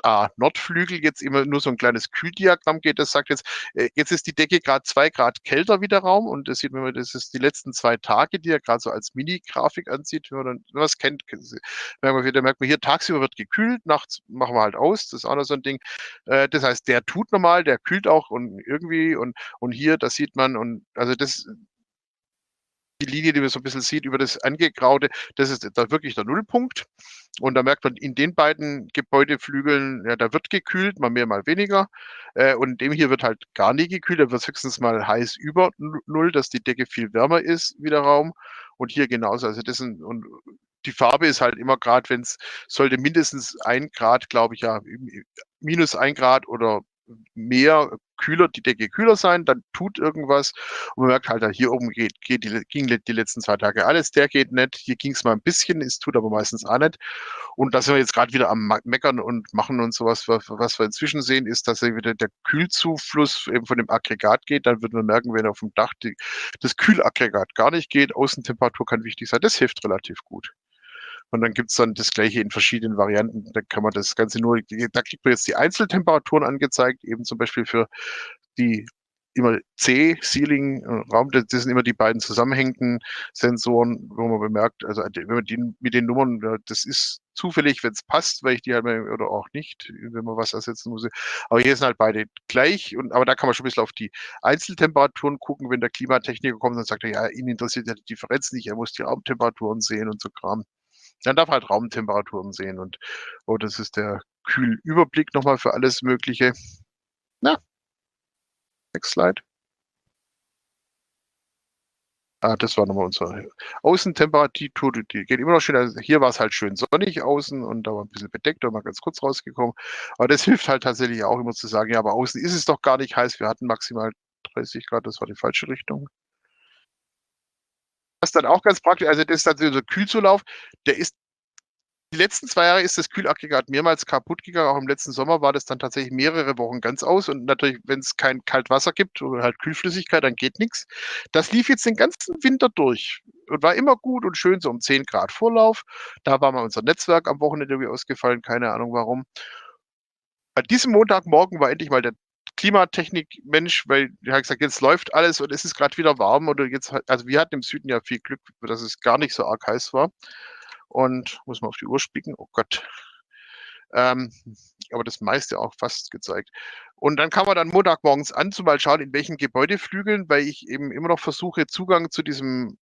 Nordflügel jetzt immer nur so ein kleines Kühldiagramm geht. Das sagt jetzt ist die Decke gerade 2 Grad kälter wie der Raum und das sieht man, das ist die letzten 2 Tage, die er gerade so als Mini-Grafik ansieht. Wenn man was kennt, da merkt man hier, tagsüber wird gekühlt, nachts machen wir halt aus. Das ist auch noch so ein Ding. Das heißt, der tut normal, der kühlt auch und irgendwie und hier, das sieht man und also das die Linie, die man so ein bisschen sieht über das Angegraute, das ist da wirklich der Nullpunkt. Und da merkt man in den beiden Gebäudeflügeln, ja, da wird gekühlt, mal mehr, mal weniger. Und in dem hier wird halt gar nie gekühlt, da wird höchstens mal heiß über Null, dass die Decke viel wärmer ist wie der Raum. Und hier genauso. Also das sind, und die Farbe ist halt immer gerade, wenn es sollte mindestens 1 Grad, glaube ich, ja, minus 1 Grad oder mehr kühler, die Decke kühler sein, dann tut irgendwas und man merkt halt, hier oben ging die letzten 2 Tage alles, der geht nicht, hier ging es mal ein bisschen, es tut aber meistens auch nicht. Und da sind wir jetzt gerade wieder am Meckern und machen und sowas. Was wir inzwischen sehen, ist, dass wieder der Kühlzufluss eben von dem Aggregat geht. Dann wird man merken, wenn auf dem Dach das Kühlaggregat gar nicht geht, Außentemperatur kann wichtig sein, das hilft relativ gut. Und dann gibt's dann das Gleiche in verschiedenen Varianten. Da kann man das Ganze nur, da kriegt man jetzt die Einzeltemperaturen angezeigt, eben zum Beispiel für die immer Ceiling, Raum, das sind immer die beiden zusammenhängenden Sensoren, wo man bemerkt, also wenn man die mit den Nummern, das ist zufällig, wenn es passt, weil ich die halt mal, oder auch nicht, wenn man was ersetzen muss. Aber hier sind halt beide gleich aber da kann man schon ein bisschen auf die Einzeltemperaturen gucken, wenn der Klimatechniker kommt und sagt, ja, ihn interessiert ja die Differenz nicht, er muss die Raumtemperaturen sehen und so Kram. Dann darf halt Raumtemperaturen sehen und das ist der Kühlüberblick nochmal für alles Mögliche. Na, next slide. Das war nochmal unsere Außentemperatur, die geht immer noch schön. Also hier war es halt schön sonnig außen und da war ein bisschen bedeckt, da mal ganz kurz rausgekommen. Aber das hilft halt tatsächlich auch immer zu sagen, ja, aber außen ist es doch gar nicht heiß. Wir hatten maximal 30 Grad, das war die falsche Richtung. Das ist dann auch ganz praktisch, also das ist dann so ein Kühlzulauf, der ist die letzten 2 Jahre ist das Kühlaggregat mehrmals kaputt gegangen. Auch im letzten Sommer war das dann tatsächlich mehrere Wochen ganz aus. Und natürlich, wenn es kein Kaltwasser gibt oder halt Kühlflüssigkeit, dann geht nichts. Das lief jetzt den ganzen Winter durch und war immer gut und schön, so um 10 Grad Vorlauf. Da war mal unser Netzwerk am Wochenende irgendwie ausgefallen, keine Ahnung warum. An diesem Montagmorgen war endlich mal der Klimatechnik-Mensch, weil er hat gesagt, jetzt läuft alles und es ist gerade wieder warm. Oder jetzt, also wir hatten im Süden ja viel Glück, dass es gar nicht so arg heiß war. Und muss man auf die Uhr spicken, oh Gott. Aber das meiste auch fast gezeigt. Und dann kam man dann Montagmorgens an, zu mal schauen, in welchen Gebäudeflügeln, weil ich eben immer noch versuche, Zugang zu diesem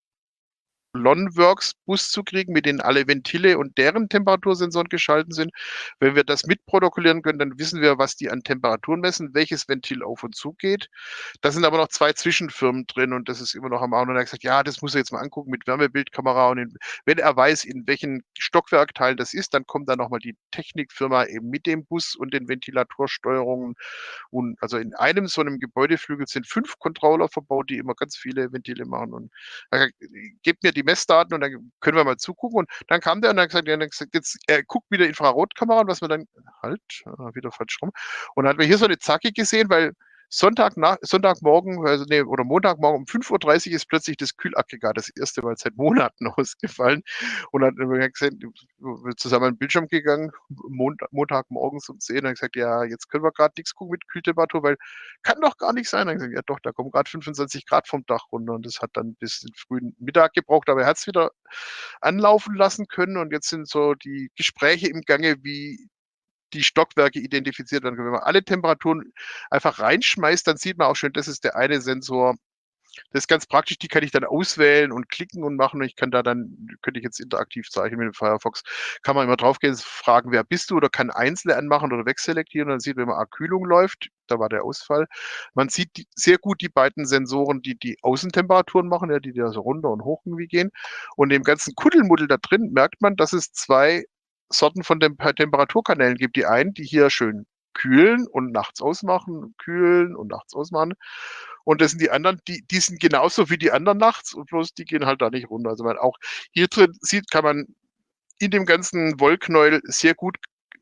Lonworks-Bus zu kriegen, mit denen alle Ventile und deren Temperatursensoren geschalten sind. Wenn wir das mitprotokollieren können, dann wissen wir, was die an Temperaturen messen, welches Ventil auf und zu geht. Da sind aber noch 2 Zwischenfirmen drin und das ist immer noch am Arm. Und er hat gesagt, ja, das muss er jetzt mal angucken mit Wärmebildkamera. Und wenn er weiß, in welchen Stockwerkteil das ist, dann kommt dann nochmal die Technikfirma eben mit dem Bus und den Ventilatorsteuerungen. Und also in einem so einem Gebäudeflügel sind 5 Controller verbaut, die immer ganz viele Ventile machen. Und er hat gesagt, gebt mir die Messdaten und dann können wir mal zugucken. Und dann kam der und hat gesagt, jetzt er guckt wieder Infrarotkamera, was wir dann halt wieder falsch rum. Und dann hat man hier so eine Zacke gesehen, weil Sonntagmorgen, also oder Montagmorgen um 5:30 Uhr ist plötzlich das Kühlaggregat das erste Mal seit Monaten ausgefallen. Und dann haben wir gesagt, wir zusammen an den Bildschirm gegangen, Montagmorgens um 10 Uhr, und haben gesagt, ja, jetzt können wir gerade nichts gucken mit Kühltemperatur, weil kann doch gar nicht sein. Dann gesagt, ja doch, da kommen gerade 25 Grad vom Dach runter und das hat dann bis den frühen Mittag gebraucht, aber er hat es wieder anlaufen lassen können und jetzt sind so die Gespräche im Gange, wie die Stockwerke identifiziert werden können. Wenn man alle Temperaturen einfach reinschmeißt, dann sieht man auch schon, das ist der eine Sensor. Das ist ganz praktisch, die kann ich dann auswählen und klicken und machen und ich kann da dann, könnte ich jetzt interaktiv zeichnen mit dem Firefox, kann man immer draufgehen, fragen, wer bist du oder kann einzelne anmachen oder wegselektieren und dann sieht, wenn man Kühlung läuft, da war der Ausfall. Man sieht sehr gut die beiden Sensoren, die Außentemperaturen machen, ja, die da so runter und hoch irgendwie gehen und dem ganzen Kuddelmuddel da drin merkt man, dass es 2 Sorten von Temperaturkanälen gibt. Die einen, die hier schön kühlen und nachts ausmachen, kühlen und nachts ausmachen. Und das sind die anderen, die sind genauso wie die anderen nachts und bloß die gehen halt da nicht runter. Also man auch hier drin sieht, kann man in dem ganzen Wollknäuel sehr gut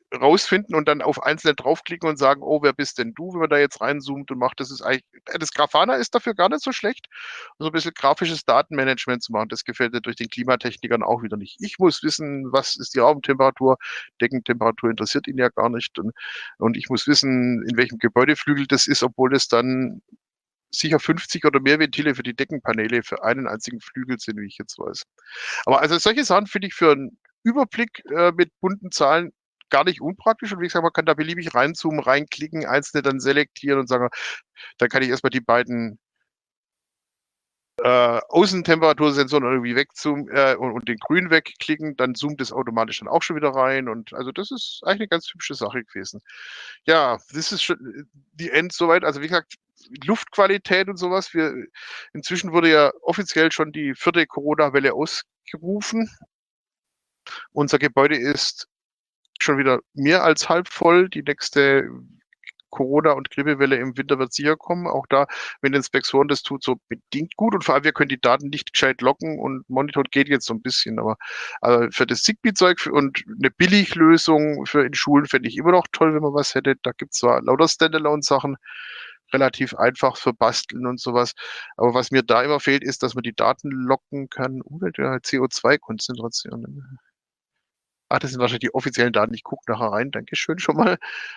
rausfinden und dann auf einzelne draufklicken und sagen, oh, wer bist denn du, wenn man da jetzt reinzoomt und macht, das ist eigentlich, das Grafana ist dafür gar nicht so schlecht, so ein bisschen grafisches Datenmanagement zu machen. Das gefällt mir durch den Klimatechnikern auch wieder nicht. Ich muss wissen, was ist die Raumtemperatur, Deckentemperatur interessiert ihn ja gar nicht und ich muss wissen, in welchem Gebäudeflügel das ist, obwohl es dann sicher 50 oder mehr Ventile für die Deckenpaneele für einen einzigen Flügel sind, wie ich jetzt weiß. Aber also solche Sachen finde ich für einen Überblick mit bunten Zahlen gar nicht unpraktisch. Und wie gesagt, man kann da beliebig reinzoomen, reinklicken, einzelne dann selektieren und sagen, dann kann ich erstmal die beiden Außentemperatursensoren irgendwie wegzoomen und den grün wegklicken, dann zoomt es automatisch dann auch schon wieder rein. Und also das ist eigentlich eine ganz hübsche Sache gewesen. Ja, das ist schon die End soweit. Also wie gesagt, Luftqualität und sowas. Inzwischen wurde ja offiziell schon die 4. Corona-Welle ausgerufen. Unser Gebäude ist schon wieder mehr als halb voll. Die nächste Corona- und Grippewelle im Winter wird sicher kommen. Auch da, wenn Inspektoren das tut, so bedingt gut. Und vor allem, wir können die Daten nicht gescheit locken und Monitor geht jetzt so ein bisschen. Aber für das Zigbee-Zeug und eine Billiglösung für in Schulen fände ich immer noch toll, wenn man was hätte. Da gibt es zwar lauter Standalone-Sachen, relativ einfach für Basteln und sowas. Aber was mir da immer fehlt, ist, dass man die Daten locken kann. Umwelt- oder CO2-Konzentration. Das sind wahrscheinlich die offiziellen Daten. Ich gucke nachher rein. Dankeschön schon mal.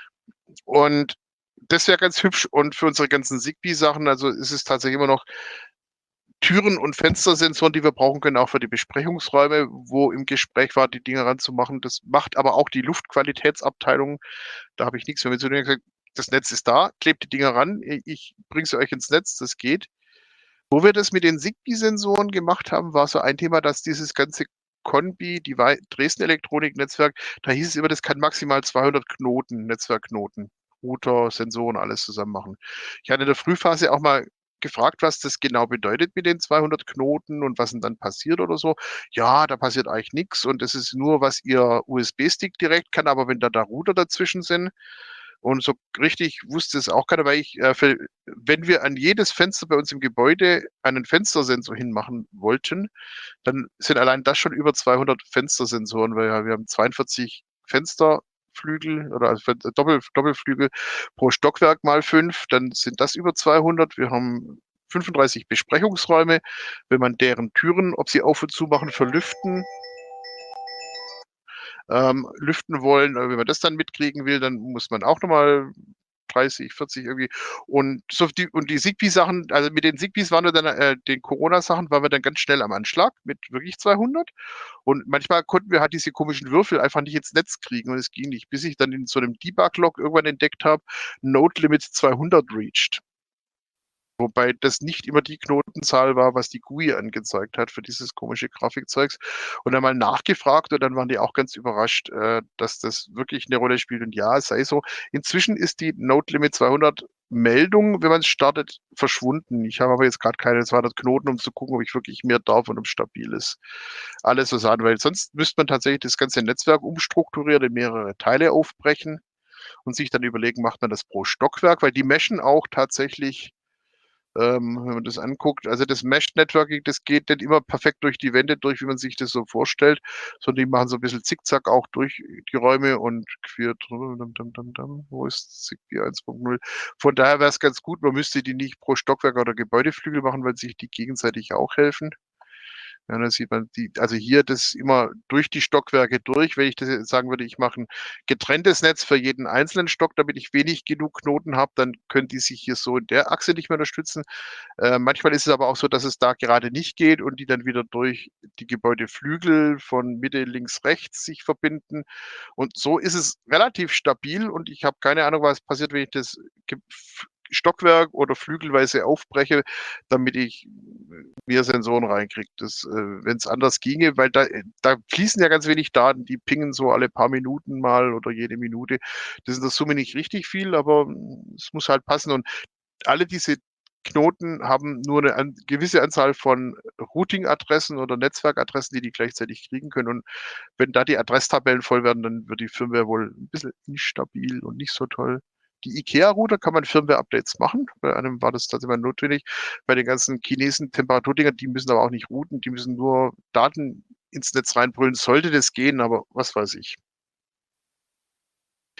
Und das wäre ganz hübsch. Und für unsere ganzen Zigbee-Sachen, also ist es tatsächlich immer noch Türen- und Fenstersensoren, die wir brauchen können, auch für die Besprechungsräume, wo im Gespräch war, die Dinge ranzumachen. Das macht aber auch die Luftqualitätsabteilung. Da habe ich nichts mehr mit zu tun. Ich habe gesagt, das Netz ist da, klebt die Dinger ran, ich bringe sie euch ins Netz, das geht. Wo wir das mit den Zigbee-Sensoren gemacht haben, war so ein Thema, dass dieses ganze Conbi, die Dresden Elektronik-Netzwerk, da hieß es immer, das kann maximal 200 Knoten, Netzwerkknoten, Router, Sensoren, alles zusammen machen. Ich hatte in der Frühphase auch mal gefragt, was das genau bedeutet mit den 200 Knoten und was denn dann passiert oder so. Ja, da passiert eigentlich nichts und das ist nur, was ihr USB-Stick direkt kann, aber wenn da Router dazwischen sind, und so richtig wusste es auch keiner, weil wenn wir an jedes Fenster bei uns im Gebäude einen Fenstersensor hinmachen wollten, dann sind allein das schon über 200 Fenstersensoren, weil wir haben 42 Fensterflügel oder also Doppelflügel pro Stockwerk mal 5, dann sind das über 200. Wir haben 35 Besprechungsräume. Wenn man deren Türen, ob sie auf und zu machen, verlüften, lüften wollen. Wenn man das dann mitkriegen will, dann muss man auch nochmal 30, 40 irgendwie. Und die Zigbee-Sachen, also mit den Zigbees waren wir dann, den Corona-Sachen waren wir dann ganz schnell am Anschlag mit wirklich 200. Und manchmal konnten wir halt diese komischen Würfel einfach nicht ins Netz kriegen und es ging nicht, bis ich dann in so einem Debug-Log irgendwann entdeckt habe, Node Limit 200 reached. Wobei das nicht immer die Knotenzahl war, was die GUI angezeigt hat für dieses komische Grafikzeugs. Und dann mal nachgefragt und dann waren die auch ganz überrascht, dass das wirklich eine Rolle spielt. Und ja, es sei so. Inzwischen ist die Node Limit 200 Meldung, wenn man es startet, verschwunden. Ich habe aber jetzt gerade keine 200 Knoten, um zu gucken, ob ich wirklich mehr darf und ob es stabil ist. Alles so sagen, weil sonst müsste man tatsächlich das ganze Netzwerk umstrukturieren, in mehrere Teile aufbrechen und sich dann überlegen, macht man das pro Stockwerk, weil die meshen auch tatsächlich wenn man das anguckt, also das Mesh-Networking, das geht nicht immer perfekt durch die Wände durch, wie man sich das so vorstellt, sondern die machen so ein bisschen Zickzack auch durch die Räume und quer drüber. Wo ist Zigbee 1.0? Von daher wäre es ganz gut, man müsste die nicht pro Stockwerk oder Gebäudeflügel machen, weil sich die gegenseitig auch helfen. Ja, dann sieht man also hier das immer durch die Stockwerke durch. Wenn ich das jetzt sagen würde, ich mache ein getrenntes Netz für jeden einzelnen Stock, damit ich wenig genug Knoten habe, dann können die sich hier so in der Achse nicht mehr unterstützen. Manchmal ist es aber auch so, dass es da gerade nicht geht und die dann wieder durch die Gebäudeflügel von Mitte, links, rechts sich verbinden. Und so ist es relativ stabil und ich habe keine Ahnung, was passiert, wenn ich das Stockwerk oder flügelweise aufbreche, damit ich mehr Sensoren reinkriege. Wenn es anders ginge, weil da fließen ja ganz wenig Daten, die pingen so alle paar Minuten mal oder jede Minute. Das ist in der Summe nicht richtig viel, aber es muss halt passen. Und alle diese Knoten haben nur eine gewisse Anzahl von Routing-Adressen oder Netzwerkadressen, die gleichzeitig kriegen können. Und wenn da die Adresstabellen voll werden, dann wird die Firmware wohl ein bisschen instabil und nicht so toll. Die IKEA-Router kann man Firmware-Updates machen. Bei einem war das tatsächlich notwendig. Bei den ganzen Chinesen Temperaturdingern, die müssen aber auch nicht routen, die müssen nur Daten ins Netz reinbrüllen. Sollte das gehen, aber was weiß ich.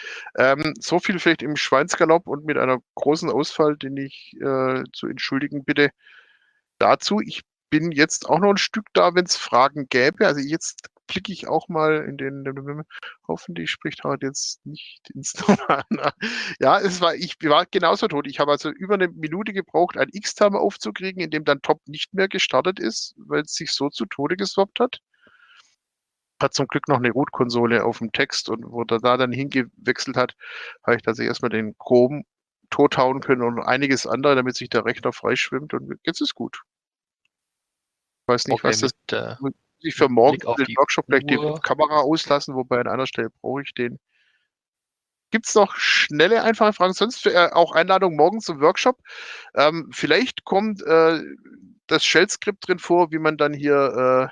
So viel vielleicht im Schweinsgalopp und mit einer großen Ausfall, den ich zu entschuldigen bitte, dazu. Ich bin jetzt auch noch ein Stück da, wenn es Fragen gäbe. Also jetzt klicke ich auch mal in den, hoffentlich spricht heute jetzt nicht ins Normale. Ja, ich war genauso tot. Ich habe also über eine Minute gebraucht, ein X-Term aufzukriegen, in dem dann Top nicht mehr gestartet ist, weil es sich so zu Tode geswappt hat. Hat zum Glück noch eine Root-Konsole auf dem Text und wo der da dann hingewechselt hat, habe ich tatsächlich erstmal den Chrome tothauen können und einiges andere, damit sich der Rechner freischwimmt und jetzt ist gut. Ich weiß nicht, Okay, was das mit ich für morgen Blick auf für den die Workshop gleich die Uhr. Kamera auslassen, wobei an einer Stelle brauche ich den. Gibt es noch schnelle, einfache Fragen? Sonst auch Einladung morgen zum Workshop. Vielleicht kommt das Shell-Skript drin vor, wie man dann hier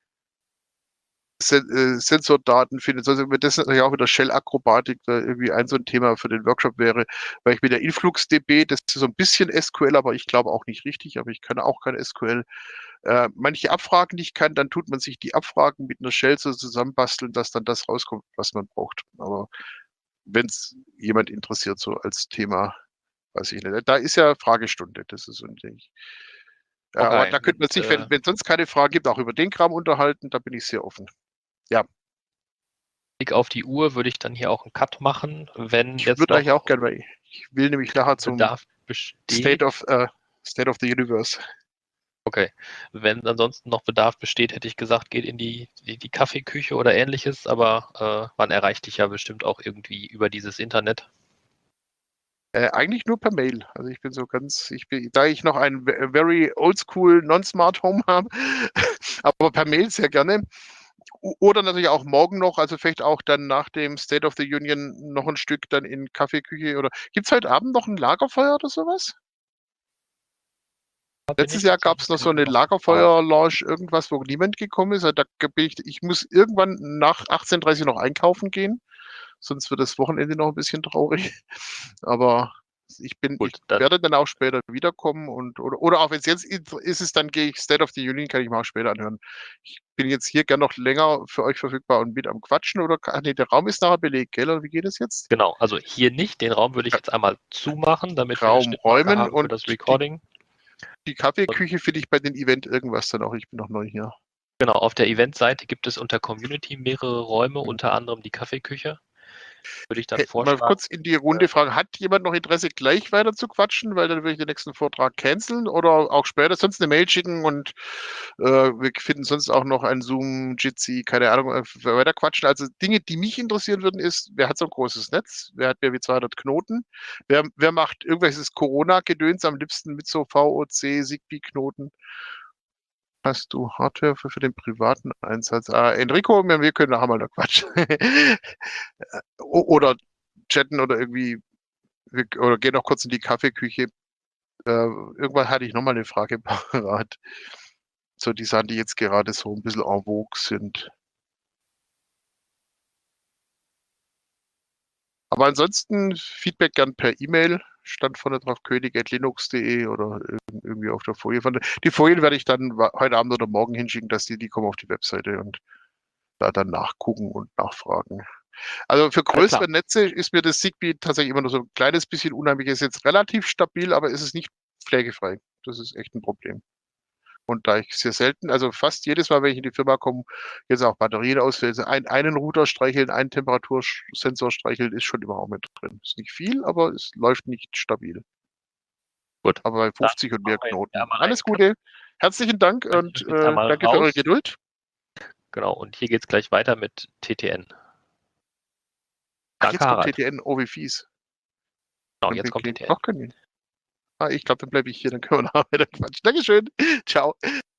Sensordaten findet. Sonst wird das natürlich auch wieder Shell-Akrobatik irgendwie so ein Thema für den Workshop wäre, weil ich mit der InfluxDB, das ist so ein bisschen SQL, aber ich glaube auch nicht richtig, aber ich kann auch kein SQL. Manche Abfragen, die ich kann, dann tut man sich die Abfragen mit einer Shell so zusammenbasteln, dass dann das rauskommt, was man braucht. Aber wenn es jemand interessiert, so als Thema, weiß ich nicht. Da ist ja Fragestunde, das ist so ein Ding. Aber Okay, da könnte man sich, wenn sonst keine Fragen gibt, auch über den Kram unterhalten, da bin ich sehr offen. Ja. Blick auf die Uhr würde ich dann hier auch einen Cut machen, wenn Ich jetzt würde noch eigentlich auch gerne, weil ich will nämlich nachher zum Bedarf besteht. State of the Universe. Okay, wenn ansonsten noch Bedarf besteht, hätte ich gesagt, geht in die Kaffeeküche oder Ähnliches, aber man erreicht dich ja bestimmt auch irgendwie über dieses Internet. Eigentlich nur per Mail. Also ich bin so ganz, da ich noch ein very oldschool non-smart Home habe, aber per Mail sehr gerne. Oder natürlich auch morgen noch, also vielleicht auch dann nach dem State of the Union noch ein Stück dann in Kaffeeküche oder gibt es heute Abend noch ein Lagerfeuer oder sowas? Letztes Jahr gab es noch so eine Lagerfeuer-Lounge, irgendwas, wo niemand gekommen ist. Also da bin ich muss irgendwann nach 18:30 noch einkaufen gehen, sonst wird das Wochenende noch ein bisschen traurig. Aber ich Gut, dann werde dann auch später wiederkommen oder auch wenn es jetzt ist es, dann gehe ich State of the Union, kann ich mir auch später anhören. Ich bin jetzt hier gern noch länger für euch verfügbar und mit am Quatschen oder nee, der Raum ist nachher belegt, gell? Oder wie geht es jetzt? genau, also hier nicht. Den Raum würde ich jetzt einmal zumachen, damit wir eine Raum Schnittmarke räumen haben für und das die Recording. Kaffeeküche finde ich bei den Event irgendwas dann auch. Ich bin noch neu hier. Genau, auf der Event-Seite gibt es unter Community mehrere Räume, unter anderem die Kaffeeküche. Würde ich dann Mal vorschlagen. kurz in die Runde fragen, hat jemand noch Interesse, gleich weiter zu quatschen, weil dann würde ich den nächsten Vortrag canceln oder auch später sonst eine Mail schicken und wir finden sonst auch noch ein Zoom, Jitsi, keine Ahnung, weiter quatschen. Also Dinge, die mich interessieren würden, ist, wer hat so ein großes Netz? Wer hat mehr wie 200 Knoten? Wer macht irgendwelches Corona-Gedöns am liebsten mit so VOC, Zigbee-Knoten? Hast du Hardware für den privaten Einsatz? Enrico, wir können nachher mal da quatschen. Oder chatten oder irgendwie, oder gehen noch kurz in die Kaffeeküche. Irgendwann hatte ich nochmal eine Frage parat. So die Sachen, die jetzt gerade so ein bisschen en vogue sind. Aber ansonsten Feedback gern per E-Mail. Stand vorne drauf könig@linux.de oder irgendwie auf der Folie. Die Folien werde ich dann heute Abend oder morgen hinschicken, dass die kommen auf die Webseite und da dann nachgucken und nachfragen. Also für größere Netze ist mir das Zigbee tatsächlich immer nur so ein kleines bisschen unheimlich. Ist jetzt relativ stabil, aber ist es nicht pflegefrei. Das ist echt ein Problem. Und da ich sehr selten, also fast jedes Mal, wenn ich in die Firma komme, jetzt auch Batterien ausfällt, einen Router streicheln, einen Temperatursensor streicheln, ist schon immer auch mit drin. Ist nicht viel, aber es läuft nicht stabil. Gut. Aber bei 50 und mehr machen wir jetzt Knoten. einmal Alles einen Cut. Gute. Herzlichen Dank und Jetzt einmal danke für eure raus. Geduld. Genau, und hier geht es gleich weiter mit TTN. Ach, Danke, jetzt kommt Harald. TTN, oh wie fies. Genau, Dann jetzt kommt beginnt TTN. doch können wir. Ich glaube, dann bleibe ich hier, dann können wir nachher weiter quatschen. Dankeschön. Ciao.